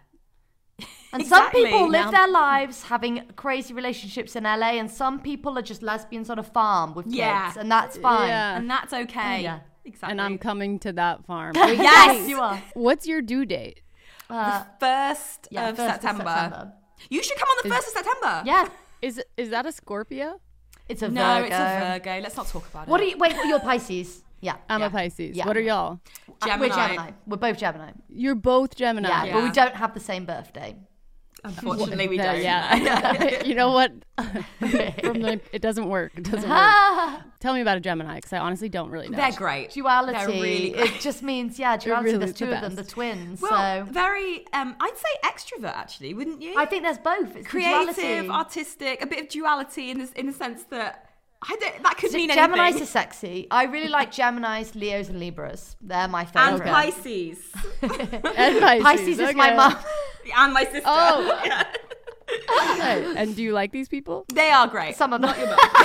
And Exactly. some people live Now- their lives having crazy relationships in L A, and some people are just lesbians on a farm with kids, Yeah. and that's fine. Yeah. And that's okay. Yeah. Exactly. And I'm coming to that farm. Yes. You are. What's your due date? Uh, First yeah, of first September. Of September. You should come on the first of September. Yeah, Is is that a Scorpio? it's a No, Virgo. it's a Virgo. Let's not talk about What it. are you? Wait, you're Pisces. Yeah, I'm Yeah. a Pisces. Yeah. What are y'all? Uh, Gemini. We're Gemini. We're both Gemini. You're both Gemini. Yeah, Yeah. but we don't have the same birthday. Unfortunately, we The- don't. Yeah. You know what? From the, it doesn't work. It doesn't work. Ah, Tell me about a Gemini, because I honestly don't really know. They're great. duality. They're really great. It just means yeah, duality. really There's the two of them, the best. twins. Well, so very, um, I'd say extrovert, actually, wouldn't you? I think there's both. It's the Creative, duality. artistic, a bit of duality in, this, in the sense that I don't, that could So mean Geminis anything. are sexy. I really like Geminis, Leos, and Libras. They're my And favorite. Pisces. And Pisces, Pisces is my okay. mum. And my sister. Oh. Yeah. Okay. And do you like these people? They are great. Some of them.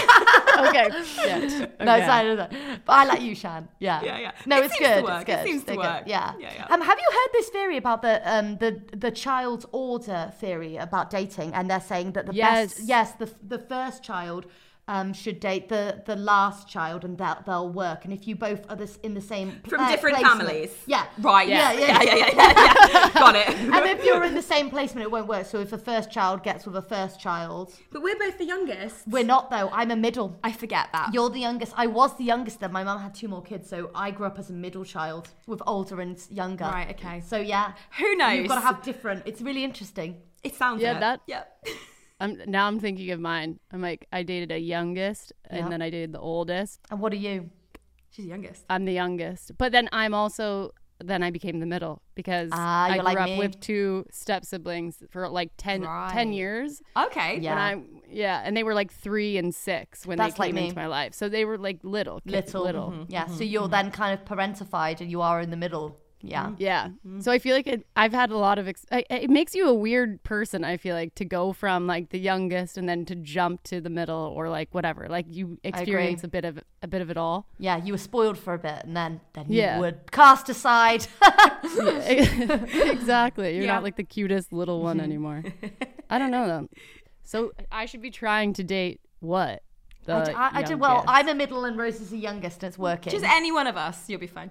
Okay. Yeah. No, Okay. sorry, no, no. But I like you, Shan. Yeah. Yeah, yeah. No, It it's seems to good. work. It's good. It seems to They're good. work. Yeah. Yeah, yeah. Um, have you heard this theory about the um the the child order theory about dating? And they're saying that the Yes. best, yes, the the first child um should date the the last child, and that they'll work. And if you both are this in the same From uh, different placement- families. yeah, Right. Yeah, Yeah. yeah. Yeah. Yeah. Yeah. yeah, yeah. Got it. And if you're in the same placement, it won't work. So if the first child gets with a first child, But we're both the youngest. we're not though. I'm a middle. I forget that. You're the youngest. I was the youngest then. My mum had two more kids, so I grew up as a middle child with older and younger. Right, okay. So yeah. Who knows? You've got to have different. It's really interesting. It sounds Yeah, it. that- Yeah. I'm now I'm thinking of mine. I'm like, I dated a youngest, and Yeah. then I dated the oldest. And what are you? She's the youngest. I'm the youngest, but then I'm also then I became the middle because Ah, I you're grew like up me. with two step siblings for like ten, Right. ten years. Okay. Yeah. When I yeah, and they were like three and six when That's they like came me. into my life. So they were like little, kids, Little. little. Yeah. So you're then kind of parentified, and you are in the middle. Yeah. Yeah. So I feel like it, I've had a lot of, ex- it, it makes you a weird person, I feel like, to go from like the youngest and then to jump to the middle or like whatever. Like you experience a bit of a bit of it all. Yeah. You were spoiled for a bit, and then then you Yeah. would cast aside. Exactly. You're Yeah. not like the cutest little one anymore. I don't know though. So I should be trying to date what? The I, d- I- I did well. youngest. I'm a middle, and Rose is the youngest, and it's working. Just any one of us, you'll be fine.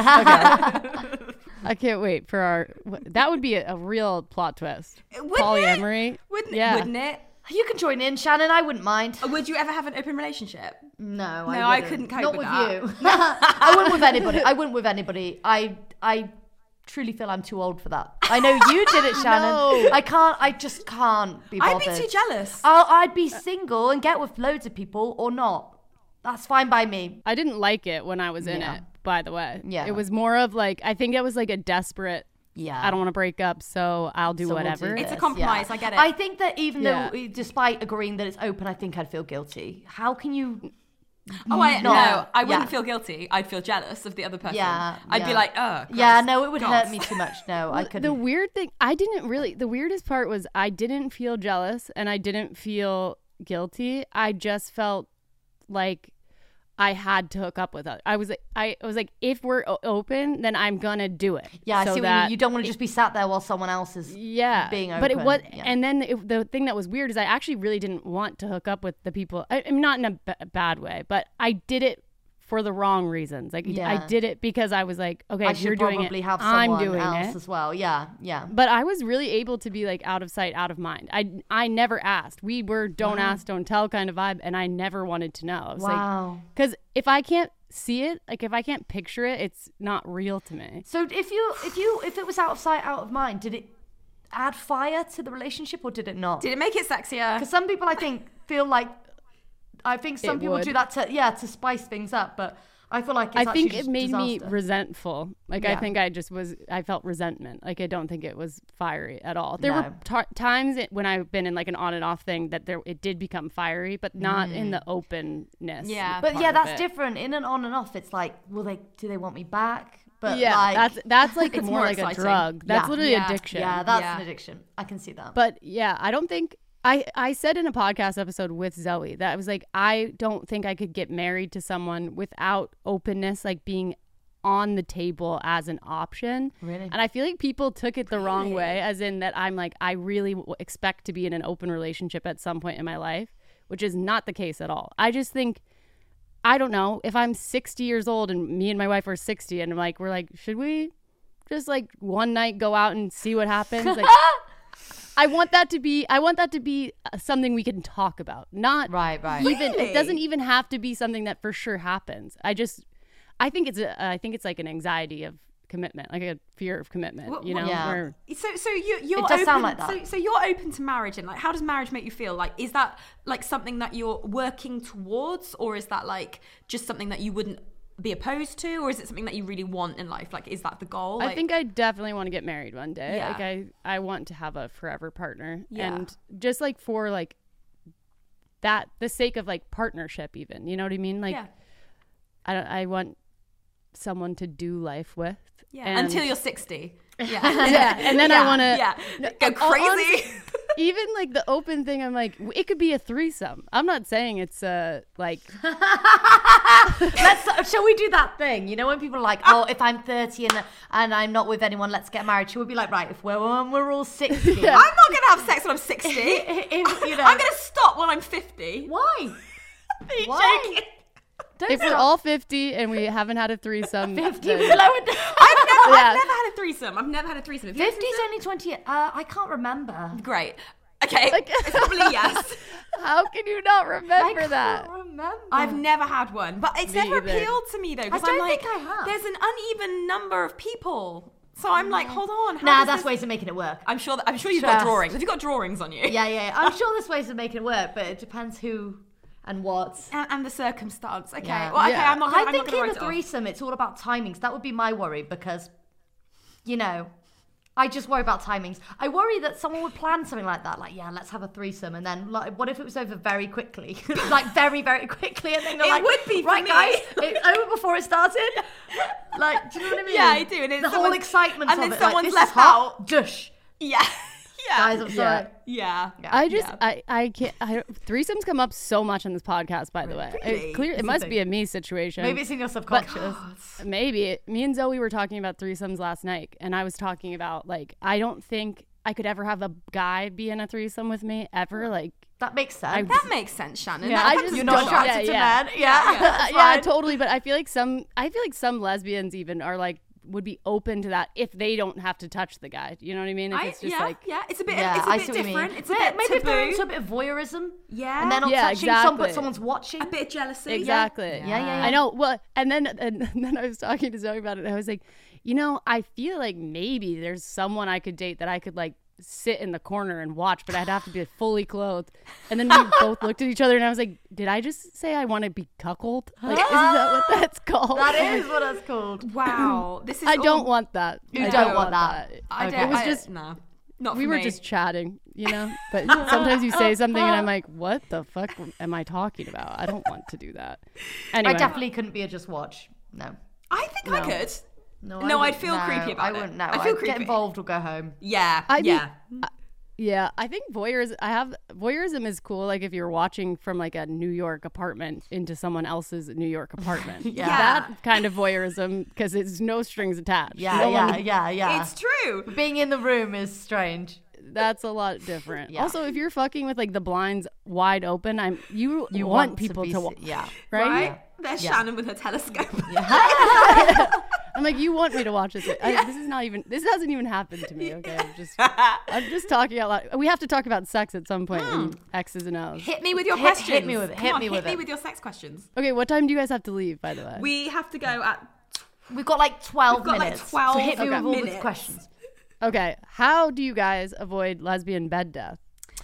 I can't wait for our. That would be a, a real plot twist. Wouldn't Polyamory. It? Wouldn't, Yeah. wouldn't it? You can join in, Shannon. I wouldn't mind. Would you ever have an open relationship? No, No, I, I wouldn't. couldn't cope Not with with that. you. I wouldn't with anybody. I wouldn't with anybody. I I truly feel I'm too old for that. I know you did it, Shannon. No. I can't. I just can't be I'd bothered. be too jealous. I'll, I'd be single and get with loads of people or not. That's fine by me. I didn't like it when I was in Yeah. it, by the way. Yeah. It was more of like, I think it was like a desperate, Yeah. I don't want to break up, so I'll do So we'll whatever. do It's a this, compromise, yeah. I get it. I think that even Yeah. though, despite agreeing that it's open, I think I'd feel guilty. How can you? Oh, I No. no, I wouldn't Yeah. feel guilty. I'd feel jealous of the other person. Yeah, I'd be yeah. like, oh, Yeah, gross. no, it would God. hurt me too much. No, I couldn't. The weird thing, I didn't really, the weirdest part was I didn't feel jealous and I didn't feel guilty. I just felt like I had to hook up with others. I was like, I was like, if we're o- open, then I'm gonna do it. yeah, I so see what you that mean. You don't want to just be sat there while someone else is. yeah, being but it open, was, yeah. and then it, the thing that was weird is I actually really didn't want to hook up with the people. I, I mean, not in a b- bad way, but I did it for the wrong reasons. Like I Yeah. did it because I was like, okay, I if you're should doing probably it, have I'm someone doing else it. as well. Yeah, yeah. But I was really able to be like out of sight, out of mind. I I never asked. We were don't Wow. ask, don't tell kind of vibe, and I never wanted to know. I was like, Wow. because if I can't see it, like if I can't picture it, it's not real to me. So if you, if you, if it was out of sight, out of mind, did it add fire to the relationship or did it not? Did it make it sexier? Because some people, I think, feel like. I think some It people would. do that to yeah to spice things up, but I feel like it's I actually think just it made me disaster. resentful. Like I Yeah. think I just was. I felt resentment. Like I don't think it was fiery at all. There No. were t- times it, when I've been in like an on and off thing that there it did become fiery, but not in the openness. Yeah. But part yeah, of that's it. different. In and on and off, it's like, will they? Do they want me back? But Yeah, like, that's that's like It's more, more like exciting. a drug. That's Yeah. literally Yeah. addiction. yeah, that's Yeah. an addiction. I can see that. But yeah, I don't think I I said in a podcast episode with Zoe that I was like, I don't think I could get married to someone without openness like being on the table as an option. Really? And I feel like people took it the wrong way, as in that I'm like, I really w- expect to be in an open relationship at some point in my life, which is not the case at all. I just think, I don't know, if I'm sixty years old and me and my wife are sixty and like, we're like, should we just like one night go out and see what happens? Like, I want that to be, I want that to be uh, something we can talk about, not Right, right. even, Really? it doesn't even have to be something that for sure happens. I just, I think it's a, I think it's like an anxiety of commitment, like a fear of commitment, What- you know? yeah. Where, So, so you, you're It does open. sound like that. So, so you're open to marriage, and like, how does marriage make you feel? Like, is that like something that you're working towards, or is that like just something that you wouldn't be opposed to, or is it something that you really want in life? Like, is that the goal? I Like, think I definitely want to get married one day. Yeah. Like I, I want to have a forever partner, Yeah. and just like for like that, the sake of like partnership, even, you know what I mean? Like, yeah, I don't, I want someone to do life with. yeah. And- Until you're sixty. Yeah, yeah, and then I Yeah, want to yeah, go hon- crazy. even like the open thing. I'm like, it could be a threesome. I'm not saying it's a like. Let's. Shall we do that thing? You know, when people are like, "Oh, if I'm thirty and and I'm not with anyone, let's get married." Shall we be like, "Right, if we're when we're all sixty, Yeah. I'm not gonna have sex when I'm sixty. if, you know, I'm gonna stop when I'm fifty. why? Are you Why? joking? Don't If we're stop. all fifty and we haven't had a threesome, fifty then- below it. I've never, Yeah. I've never had a threesome. I've never had a threesome. Have you had a Fifty's threesome? only twenty. Uh, I can't remember. Great. Okay, Like- it's probably yes. how can you not I remember can't that? remember. I've never had one, but it's Me never either. appealed to me though. Because I don't I'm like, think I have. there's an uneven number of people, so I'm like, hold on. How Nah, does that's this- ways of making it work. I'm sure that I'm sure you've got Trust. drawings. Have you got drawings on you? Yeah, yeah, yeah. I'm sure there's ways of making it work, but it depends who and what. And, and the circumstance. Okay. Yeah. Well, okay. Yeah. I'm not. Gonna, I I'm think not gonna in write a it off. threesome, it's all about timings. That would be my worry because, you know, I just worry about timings. I worry that someone would plan something like that, like, yeah, let's have a threesome, and then, like, what if it was over very quickly, like very, very quickly, and then you're It like, would be for right, me. guys, it's over before it started. Like, do you know what I mean? Yeah, I do, and it's the whole someone- excitement and of then it. someone's like, this left is hot. out. Dush, Yeah. Yeah. guys, I'm sorry. Yeah. I just, Yeah. I, I can't. I, don't- threesomes come up so much on this podcast. By the way, Really? it, clear, It's it a must thing. be a me situation. Maybe it's in your subconscious. Maybe me and Zoe were talking about threesomes last night, and I was talking about like I don't think I could ever have a guy be in a threesome with me ever. Like, That makes sense. I- That makes sense, Shannon. yeah, That I comes just you're with not don't- God. attracted yeah, to yeah. men. Yeah, Yeah. that's yeah, fine. totally. But I feel like some, I feel like some lesbians even are like would be open to that if they don't have to touch the guy. You know what I mean? If I, it's just yeah, like, yeah, it's a bit, Yeah, it's a I bit see what you mean. different. It's a Yeah, bit maybe if they're taboo. into a bit of voyeurism. Yeah. And they're not Yeah, touching some, but exactly. someone's watching. A bit of jealousy. exactly. Yeah, yeah, yeah. I know. Well, and then and then I was talking to Zoe about it. And I was like, you know, I feel like maybe there's someone I could date that I could like sit in the corner and watch, but I'd have to be fully clothed. And then we both looked at each other, and I was like, did I just say I want to be cuckolded? Like, is that what that's called? That is what that's called. Wow. This is I all- don't want that. You I don't want that. I Okay. don't. It was I- just- no. Not We for were me. just chatting, you know? But sometimes you say something, and I'm like, what the fuck am I talking about? I don't want to do that. Anyway. I definitely couldn't be a just watch. No. I think I No. could. No, No, I I'd would- feel no, creepy about I it. wouldn't know. I'd feel I'd creepy. get involved or go home. Yeah. I yeah. think, yeah, I think voyeurism. I have voyeurism is cool. Like if you're watching from like a New York apartment into someone else's New York apartment. Yeah. That kind of voyeurism because it's no strings attached. Yeah, No yeah, one- yeah, yeah. It's true. Being in the room is strange. That's a lot different. Yeah. Also, if you're fucking with like the blinds wide open, I'm you, You want, want, people to, be, to, s- watch, Yeah. right? Right? There's Yeah. Shannon with her telescope. I'm like, you want me to watch this? I, this is not even. This hasn't even happened to me. Okay, I'm just, I'm just talking out loud. We have to talk about sex at some point. And X's and O's. Hit me with your Hit- questions. hit me with it. Come Hit on, me hit with me it. with your sex questions. Okay, what time do you guys have to leave? By the way, We have to go at. We've got like twelve We've got, like, minutes. twelve so hit me Okay. with all minutes. the questions. okay. How do you guys avoid lesbian bed death?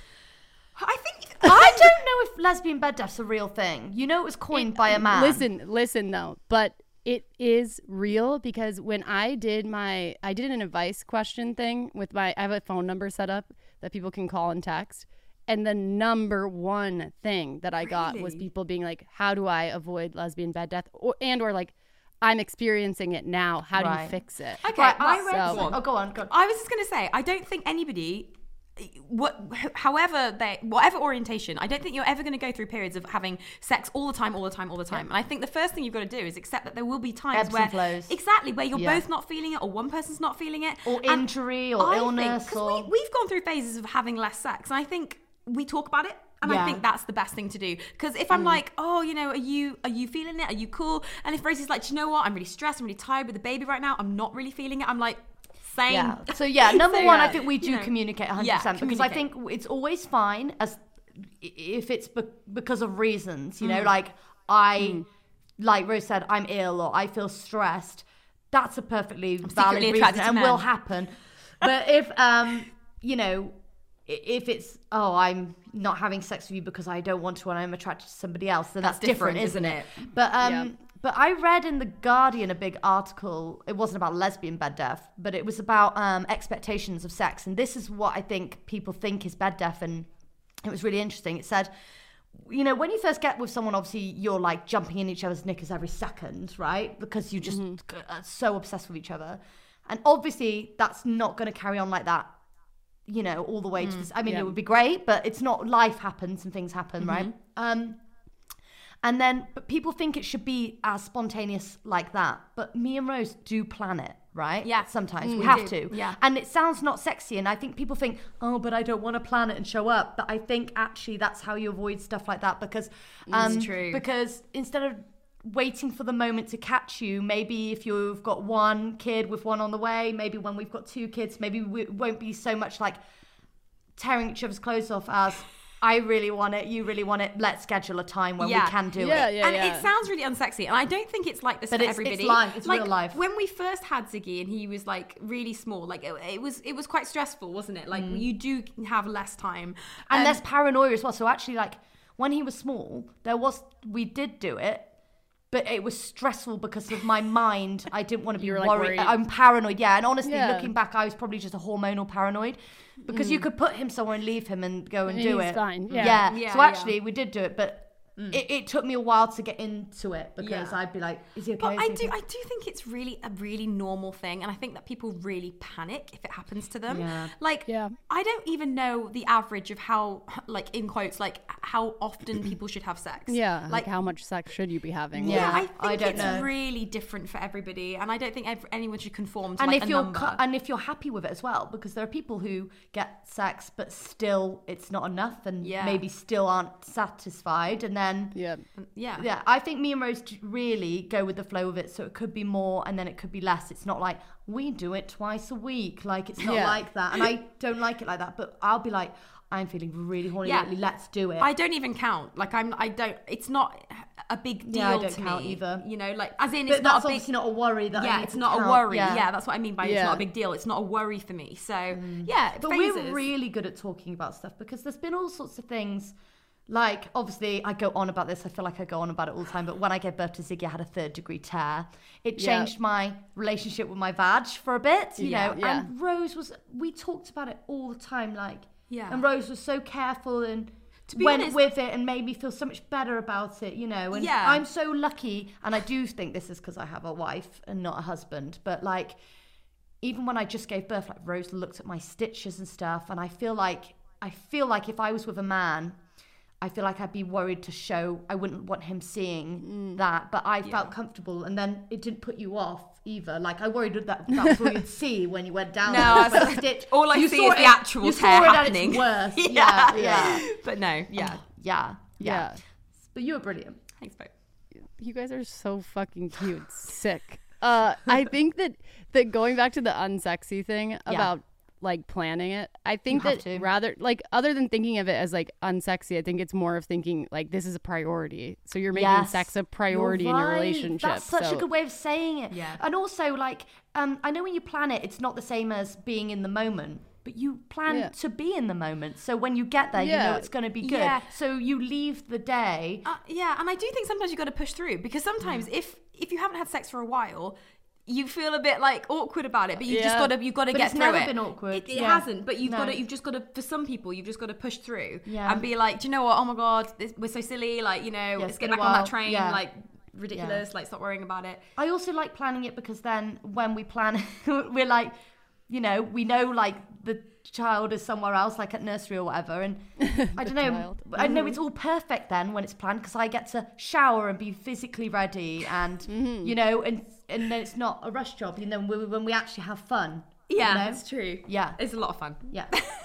I think. I don't know if lesbian bed death's a real thing. You know it was coined by a man. Listen, listen though, but it is real because when I did my, I did an advice question thing with my, I have a phone number set up that people can call and text. And the number one thing that I got was Really? people being like, how do I avoid lesbian bed death? Or, and or like, I'm experiencing it now. How do you Right. fix it? Okay, Right, I I read. read. So- Oh, go on, go on. I was just gonna say, I don't think anybody, what, however they, whatever orientation, I don't think you're ever gonna go through periods of having sex all the time, all the time, all the time. And I think the first thing you've got to do is accept that there will be times Ebbs where and flows. exactly where you're Yeah. both not feeling it, or one person's not feeling it, Or And injury or I illness Because or- we, we've gone through phases of having less sex, and I think we talk about it. And Yeah. I think that's the best thing to do. Because if I'm like, oh, you know, are you are you feeling it? Are you cool? And if Rosie's like, do you know what? I'm really stressed. I'm really tired with the baby right now. I'm not really feeling it. I'm like, same. Yeah. So yeah, number So, one, yeah, I think we do you know, communicate one hundred yeah, percent because I communicate. think it's always fine as if it's be- because of reasons, you know, Mm. like I, like Rose said, I'm ill or I feel stressed. That's a perfectly valid secretly reason attracted to and men. will happen. But if um, you know, i- if it's oh, I'm not having sex with you because I don't want to and I'm attracted to somebody else, then that's, That's different, different, isn't isn't it? it? But um. Yeah. But I read in The Guardian a big article. It wasn't about lesbian bed death, but it was about um, expectations of sex. And this is what I think people think is bed death. And it was really interesting. It said, you know, when you first get with someone, obviously you're like jumping in each other's knickers every second, right? Because you just are so obsessed with each other. And obviously that's not going to carry on like that, you know, all the way to this. I mean, yeah. it would be great, but it's not. Life happens and things happen, right? Um, and then, but people think it should be as spontaneous like that. But me and Rose do plan it, right? Yeah. Sometimes we we have do, to. yeah. And it sounds not sexy. And I think people think, oh, but I don't want to plan it and show up. But I think actually that's how you avoid stuff like that because, um, true. because instead of waiting for the moment to catch you, maybe if you've got one kid with one on the way, maybe when we've got two kids, maybe we won't be so much like tearing each other's clothes off as I really want it, you really want it, let's schedule a time when Yeah. we can do Yeah, it. yeah, and yeah. it sounds really unsexy, and I don't think it's like this But for it's- it's everybody. life, it's like, real life. When we first had Ziggy, and he was like really small, like it, it was it was quite stressful, wasn't it? Like you do have less time, And Um, there's paranoia as well. So actually, like when he was small, there was we did do it, but it was stressful because of my mind. I didn't want to be You were, like, worried. worried. I'm paranoid, yeah. And honestly, Yeah. looking back, I was probably just a hormonal paranoid because you could put him somewhere and leave him and go and And do he's it. fine, yeah. Yeah. Yeah, So yeah. actually, we did do it, but. It, it took me a while to get into it because Yeah. I'd be like, "Is he okay?" But Is I he do, okay?" I do think it's really a really normal thing, and I think that people really panic if it happens to them. Yeah. Like, Yeah. I don't even know the average of how, like in quotes, like how often people should have sex. Yeah, like, like how much sex should you be having? Yeah. yeah, I think I don't it's know. really different for everybody, and I don't think ev- anyone should conform to and like if a you're number. cu- and if you're happy with it as well, because there are people who get sex but still it's not enough and Yeah. maybe still aren't satisfied, and then then Yeah. Yeah. yeah, I think me and Rose really go with the flow of it. So it could be more and then it could be less. It's not like we do it twice a week. Like it's not Yeah. like that. And I don't like it like that. But I'll be like, I'm feeling really horny Yeah. lately. Let's do it. I don't even count. Like I'm, I don't. It's not a big deal Yeah, I don't to count me either. You know, like as in but it's that's not a big. obviously not a worry. That I Yeah, need it's to not count. a worry. Yeah. Yeah. that's what I mean by it's Yeah. not a big deal. It's not a worry for me. So yeah, it But phases. we're really good at talking about stuff because there's been all sorts of things. Like, obviously, I go on about this. I feel like I go on about it all the time. But when I gave birth to Ziggy, I had a third degree tear. It Yeah. changed my relationship with my vag for a bit, you Yeah, know. yeah. And Rose was, we talked about it all the time. Like, Yeah. and Rose was so careful and be went honest- with it and made me feel so much better about it, you know. And Yeah. I'm so lucky. And I do think this is because I have a wife and not a husband. But, like, even when I just gave birth, like, Rose looked at my stitches and stuff. And I feel like, I feel like if I was with a man, I feel like I'd be worried to show, I wouldn't want him seeing that, but I felt comfortable, and then it didn't put you off either. Like, I worried that that was all you'd see when you went down. No, there, I was when like- the stitch. all I You see saw is it the at- actual you tear saw it happening. At its worst. Yeah. Yeah, yeah, But no, yeah. yeah, yeah. Yeah. But you were brilliant. Thanks, babe. You guys are so fucking cute. Sick. Uh, I think that that going back to the unsexy thing about like planning it, I think You have that to. rather like other than thinking of it as like unsexy, I think it's more of thinking like this is a priority. So you're making Yes. sex a priority You're in your right. relationship. That's such so, a good way of saying it. Yeah. And also, like, um, I know when you plan it, it's not the same as being in the moment. But you plan Yeah. to be in the moment. So when you get there, you Yeah. know it's going to be good. Yeah. So you leave the day. Uh, yeah, and I do think sometimes you got to push through because sometimes Mm. if if you haven't had sex for a while, you feel a bit like awkward about it, but you've just Yeah. got to you've got to But get it's through never it. been awkward. It, it Yeah. hasn't, but you've No. got to you've just got to for some people you've just got to push through Yeah. and be like, do you know what? Oh my god, this, we're so silly. Like you know, let's it's get been a back on that while. train. Yeah. Like ridiculous. Like stop worrying about it. I also like planning it because then when we plan, we're like, you know, we know like the child is somewhere else, like at nursery or whatever. And I don't know, child. I know it's all perfect then when it's planned because I get to shower and be physically ready and, you know, and and then it's not a rush job, you know, when we, when we actually have fun. Yeah, you know? that's true. Yeah. It's a lot of fun. Yeah.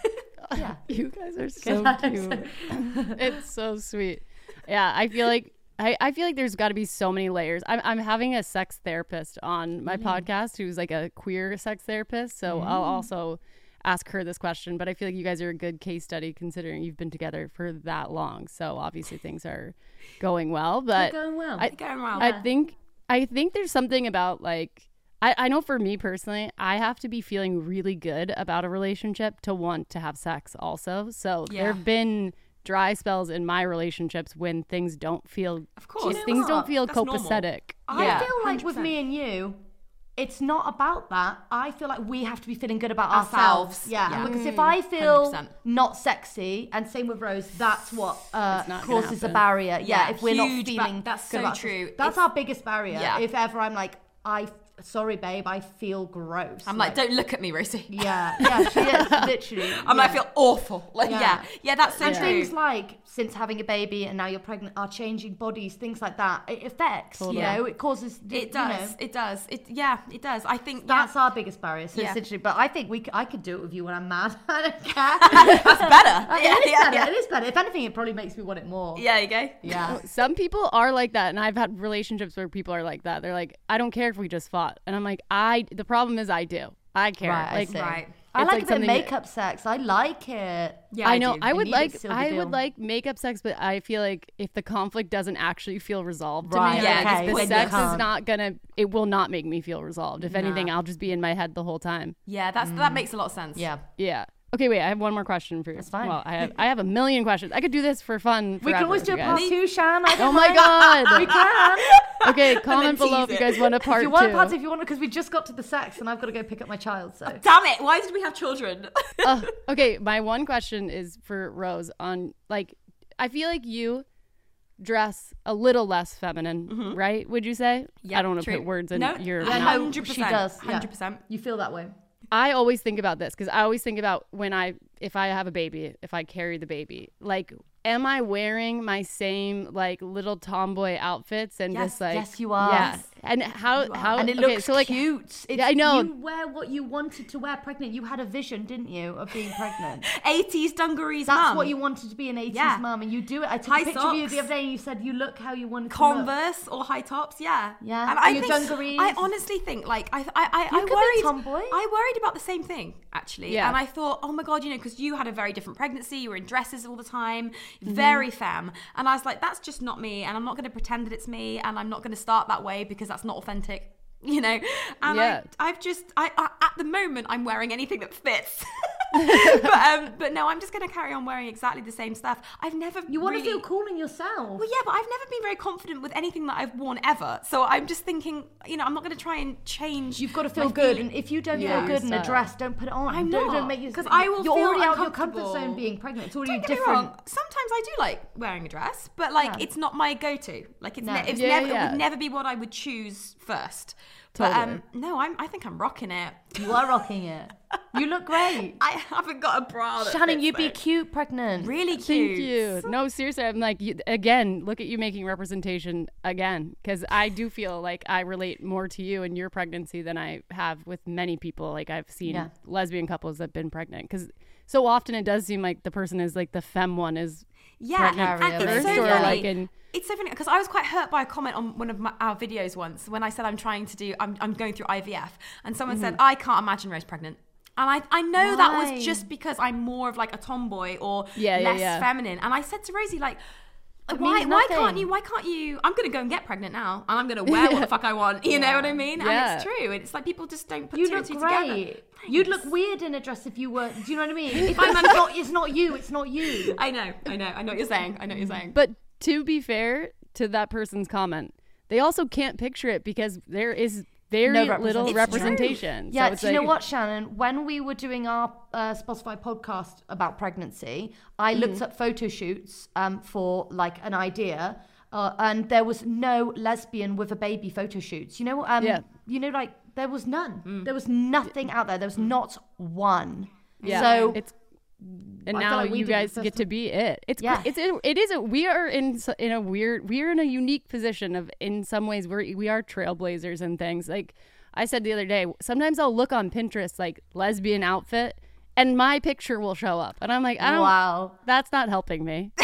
Yeah. You guys are so Good. cute. It's so sweet. Yeah, I feel like I, I feel like there's got to be so many layers. I'm I'm having a sex therapist on my podcast who's like a queer sex therapist, so I'll also ask her this question. But I feel like you guys are a good case study considering you've been together for that long. So obviously things are going well. But Going well. I, Going well. I think I think there's something about like I, I know for me personally, I have to be feeling really good about a relationship to want to have sex also. So Yeah. there have been dry spells in my relationships when things don't feel Of course. things You know don't what? feel That's normal. copacetic. I yeah. feel like one hundred with percent. me and you, it's not about that. I feel like we have to be feeling good about Ourselves. ourselves. Yeah. Yeah. Because if I feel one hundred percent. not sexy, and same with Rose, that's what uh, It's not gonna causes a happen. barrier. Yeah. Yeah, If we're not huge ba- feeling that's good so about true. That's It's- our biggest barrier. Yeah. If ever I'm like, I sorry, babe, I feel gross. I'm like, don't look at me, Rosie. Yeah. Yeah. She is literally. I'm yeah. like, I feel awful. Like, Yeah. yeah, yeah, that's so And true. things like since having a baby and now you're pregnant are changing bodies, things like that. It affects, you Yeah. know, it causes. It you does. know, It does. It yeah. It does. I think That's yeah, our biggest barrier. So Yeah. essentially, but I think we, c- I could do it with you when I'm mad. I don't care. that's better. Uh, yeah, it is yeah, better. yeah. It is better. If anything, it probably makes me want it more. Yeah, you go. Yeah. Some people are like that, and I've had relationships where people are like that. They're like, I don't care if we just fought, and I'm like, I. The problem is, I do. I care. Right, I like, see. Right. I It's like, like a bit of something that- makeup sex. I like it. Yeah, I know. do. I would need it like. to seal the I deal. would like makeup sex, but I feel like if the conflict doesn't actually feel resolved to Right, me, Yeah, like, okay, the then you sex is can't. not gonna. It will not make me feel resolved. If anything, Nah. I'll just be in my head the whole time. Yeah, that's that makes a lot of sense. Yeah. Yeah. Okay, wait. I have one more question for you. That's fine. Well, I have. I have a million questions. I could do this for fun. We can forever, always do a you guys. part two, Shan. I don't Oh my mind. god. We can. Okay, comment below if tease you it. guys want a part If you want two. part, if you want, because we just got to the sex, and I've got to go pick up my child. So Damn it! Why did we have children? uh, okay, my one question is for Rose on like I feel like you dress a little less feminine, right? Would you say? Yeah, I don't want to true. put words in No, your yeah, mouth. no. hundred she percent, does. yeah. hundred percent. You feel that way. I always think about this because I always think about when I if I have a baby, if I carry the baby, like am I wearing my same like little tomboy outfits and Yes, just like yes, you are. Yeah. And how how And it okay, looks so like cute. It's, Yeah, I know. You wear what you wanted to wear pregnant. You had a vision, didn't you, of being pregnant? eighties dungarees That's mum. what you wanted to be, an eighties Yeah. mum, and you do it. I took High a picture of you socks. the other day, and you said you look how you wanted to look. Converse or high tops, yeah, Yeah. And Or I your think, dungarees. I honestly think, like, I, I, I, You I could be worried, tomboy. I worried about the same thing actually, Yeah. and I thought, oh my god, you know, because you had a very different pregnancy, you were in dresses all the time, Mm-hmm. very femme, and I was like, that's just not me, and I'm not going to pretend that it's me, and I'm not going to start that way because that's not authentic. You know, and Yeah. I, I've just, I, I, at the moment, I'm wearing anything that fits. but, um, but no, I'm just going to carry on wearing exactly the same stuff. I've never. You want really, to feel cool in yourself. Well, yeah, but I've never been very confident with anything that I've worn ever. So I'm just thinking, you know, I'm not going to try and change. You've got to feel my good, feeling. and if you don't Yeah, feel good in a yourself. dress, don't put it on. I'm don't, not, don't make you 'cause I will You're feel already out of your comfort uncomfortable. zone being pregnant. It's already Don't get me different. wrong. Sometimes I do like wearing a dress, but like Yeah. it's not my go-to. Like it's, No. ne- it's Yeah, never, yeah. it would never be what I would choose first. Totally. But um, no, I'm. I think I'm rocking it. You are rocking it. You look great. I haven't got a bra. That Shannon, fits, you'd be though. cute pregnant. really cute. Thank you. No, seriously, I'm like, you, again, look at you making representation again, because I do feel like I relate more to you and your pregnancy than I have with many people. Like I've seen Yeah. lesbian couples that've been pregnant, because so often it does seem like the person is like the femme one is Yeah, pregnant and it's first, so or funny. like in It's so funny because I was quite hurt by a comment on one of my, our videos once when I said I'm trying to do, I'm, I'm going through I V F, and someone said, I can't imagine Rose pregnant. And I, I know that Why? was just because I'm more of like a tomboy or Yeah, yeah, less yeah. feminine. And I said to Rosie, like, It why, means why can't nothing. you, why can't you, I'm going to go and get pregnant now and I'm going to wear what the fuck I want. You know what I mean? Yeah. And it's true. It's like people just don't put You two and look two great. together. You'd Thanks. look weird in a dress if you were. Do you know what I mean? If I'm not, it's not you. It's not you. I know, I know, I know what you're saying. I know what you're saying. But to be fair to that person's comment, they also can't picture it because there is very No little representation. It's true. representation. Yeah, so it's do you like, know what, Shannon? When we were doing our uh, Spotify podcast about pregnancy, I looked Mm-hmm. up photo shoots um, for like an idea, uh, and there was no lesbian with a baby photo shoots. You know, um, Yeah. you know, like there was none. There was nothing out there. There was not one. Yeah, So it's and I feel now like we you did the guys first get to be it. It's Yeah. it's it, it is a, we are in s- in a weird we are in a unique position of in some ways we're we are trailblazers and things. Like I said the other day, sometimes I'll look on Pinterest like lesbian outfit and my picture will show up and I'm like, I don't wow. that's not helping me.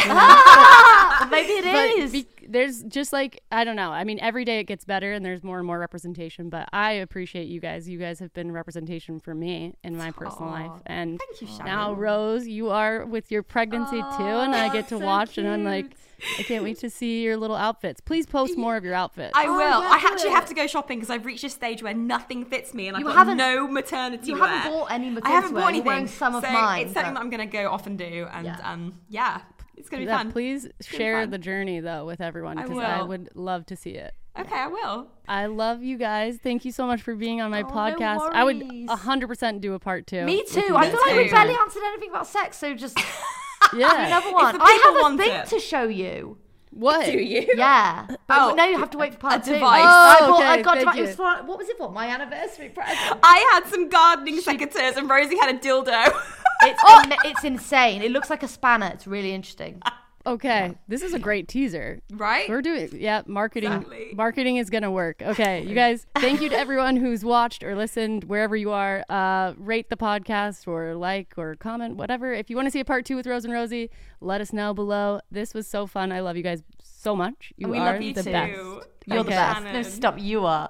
Well, maybe it But is. be, there's just like I don't know. I mean, every day it gets better, and there's more and more representation. But I appreciate you guys. You guys have been representation for me in my personal Aw, life. And thank you, Shannon. now, Rose, you are with your pregnancy too, and I get to so watch, and I'm like, I can't wait to see your little outfits. Please post more of your outfits. I Oh, will. yeah, I do actually it. have to go shopping because I've reached a stage where nothing fits me and I've You got haven't- no maternity you wear. haven't bought any I maternity haven't wear. bought You're anything. wearing some of so mine, It's something but- that I'm going to go off and do. And Yeah. um, yeah, it's going to be Yeah, fun. please gonna be share fun. the journey though with everyone I because I, will. would love to see it. Okay, I will. I love you guys. Thank you so much for being on my Oh, no podcast. I would worries. one hundred percent do a part two. Me with too. you I guys. feel like we too. barely answered anything about sex, so just Yeah. another one. the I people have a want thing it. to show you. What? Do you? Yeah. But Oh, no, you have to wait for part a two. device. I Oh, bought, I okay, got thank device. It you. was for, what was it for? My anniversary present. I had some gardening secateurs and Rosie had a dildo. It's, in, it's insane. It looks like a spanner. It's really interesting. Okay, this is a great teaser. Right? We're doing, yeah, marketing. Exactly. Marketing is going to work. Okay, you guys, thank you to everyone who's watched or listened, wherever you are. Uh, rate the podcast or like or comment, whatever. If you want to see a part two with Rose and Rosie, let us know below. This was so fun. I love you guys so much. You we are love you the too. best. You're Okay. the best. Shannon. No, stop. You are.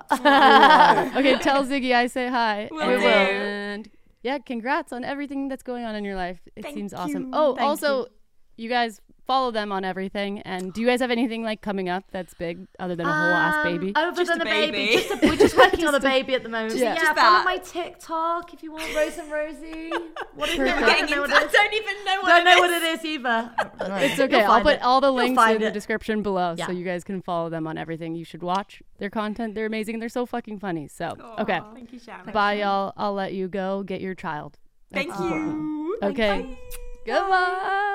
Okay, tell Ziggy I say hi. Will and, do. and yeah, congrats on everything that's going on in your life. It Thank seems awesome. you. Oh, Thank also, you. guys follow them on everything. And do you guys have anything like coming up that's big other than a whole ass Um, baby? Other Just than a a baby. baby. Just a, we're just working on a baby at the moment. Yeah. Yeah, Just follow that. my TikTok if you want. Rose and Rosie. What is it? Perfect. I Getting don't know into- what I it is. don't even know what Don't it know is. what it is either. It's You'll okay. I'll find put it. all the You'll links find in the it. description below Yeah. so you guys can follow them on everything. You should watch their content. They're amazing and they're so fucking funny. So, Aw, okay. Thank you, Shannon. Bye, y'all. I'll let you go get your child. Thank That's you. important. Thank Okay. you. Goodbye.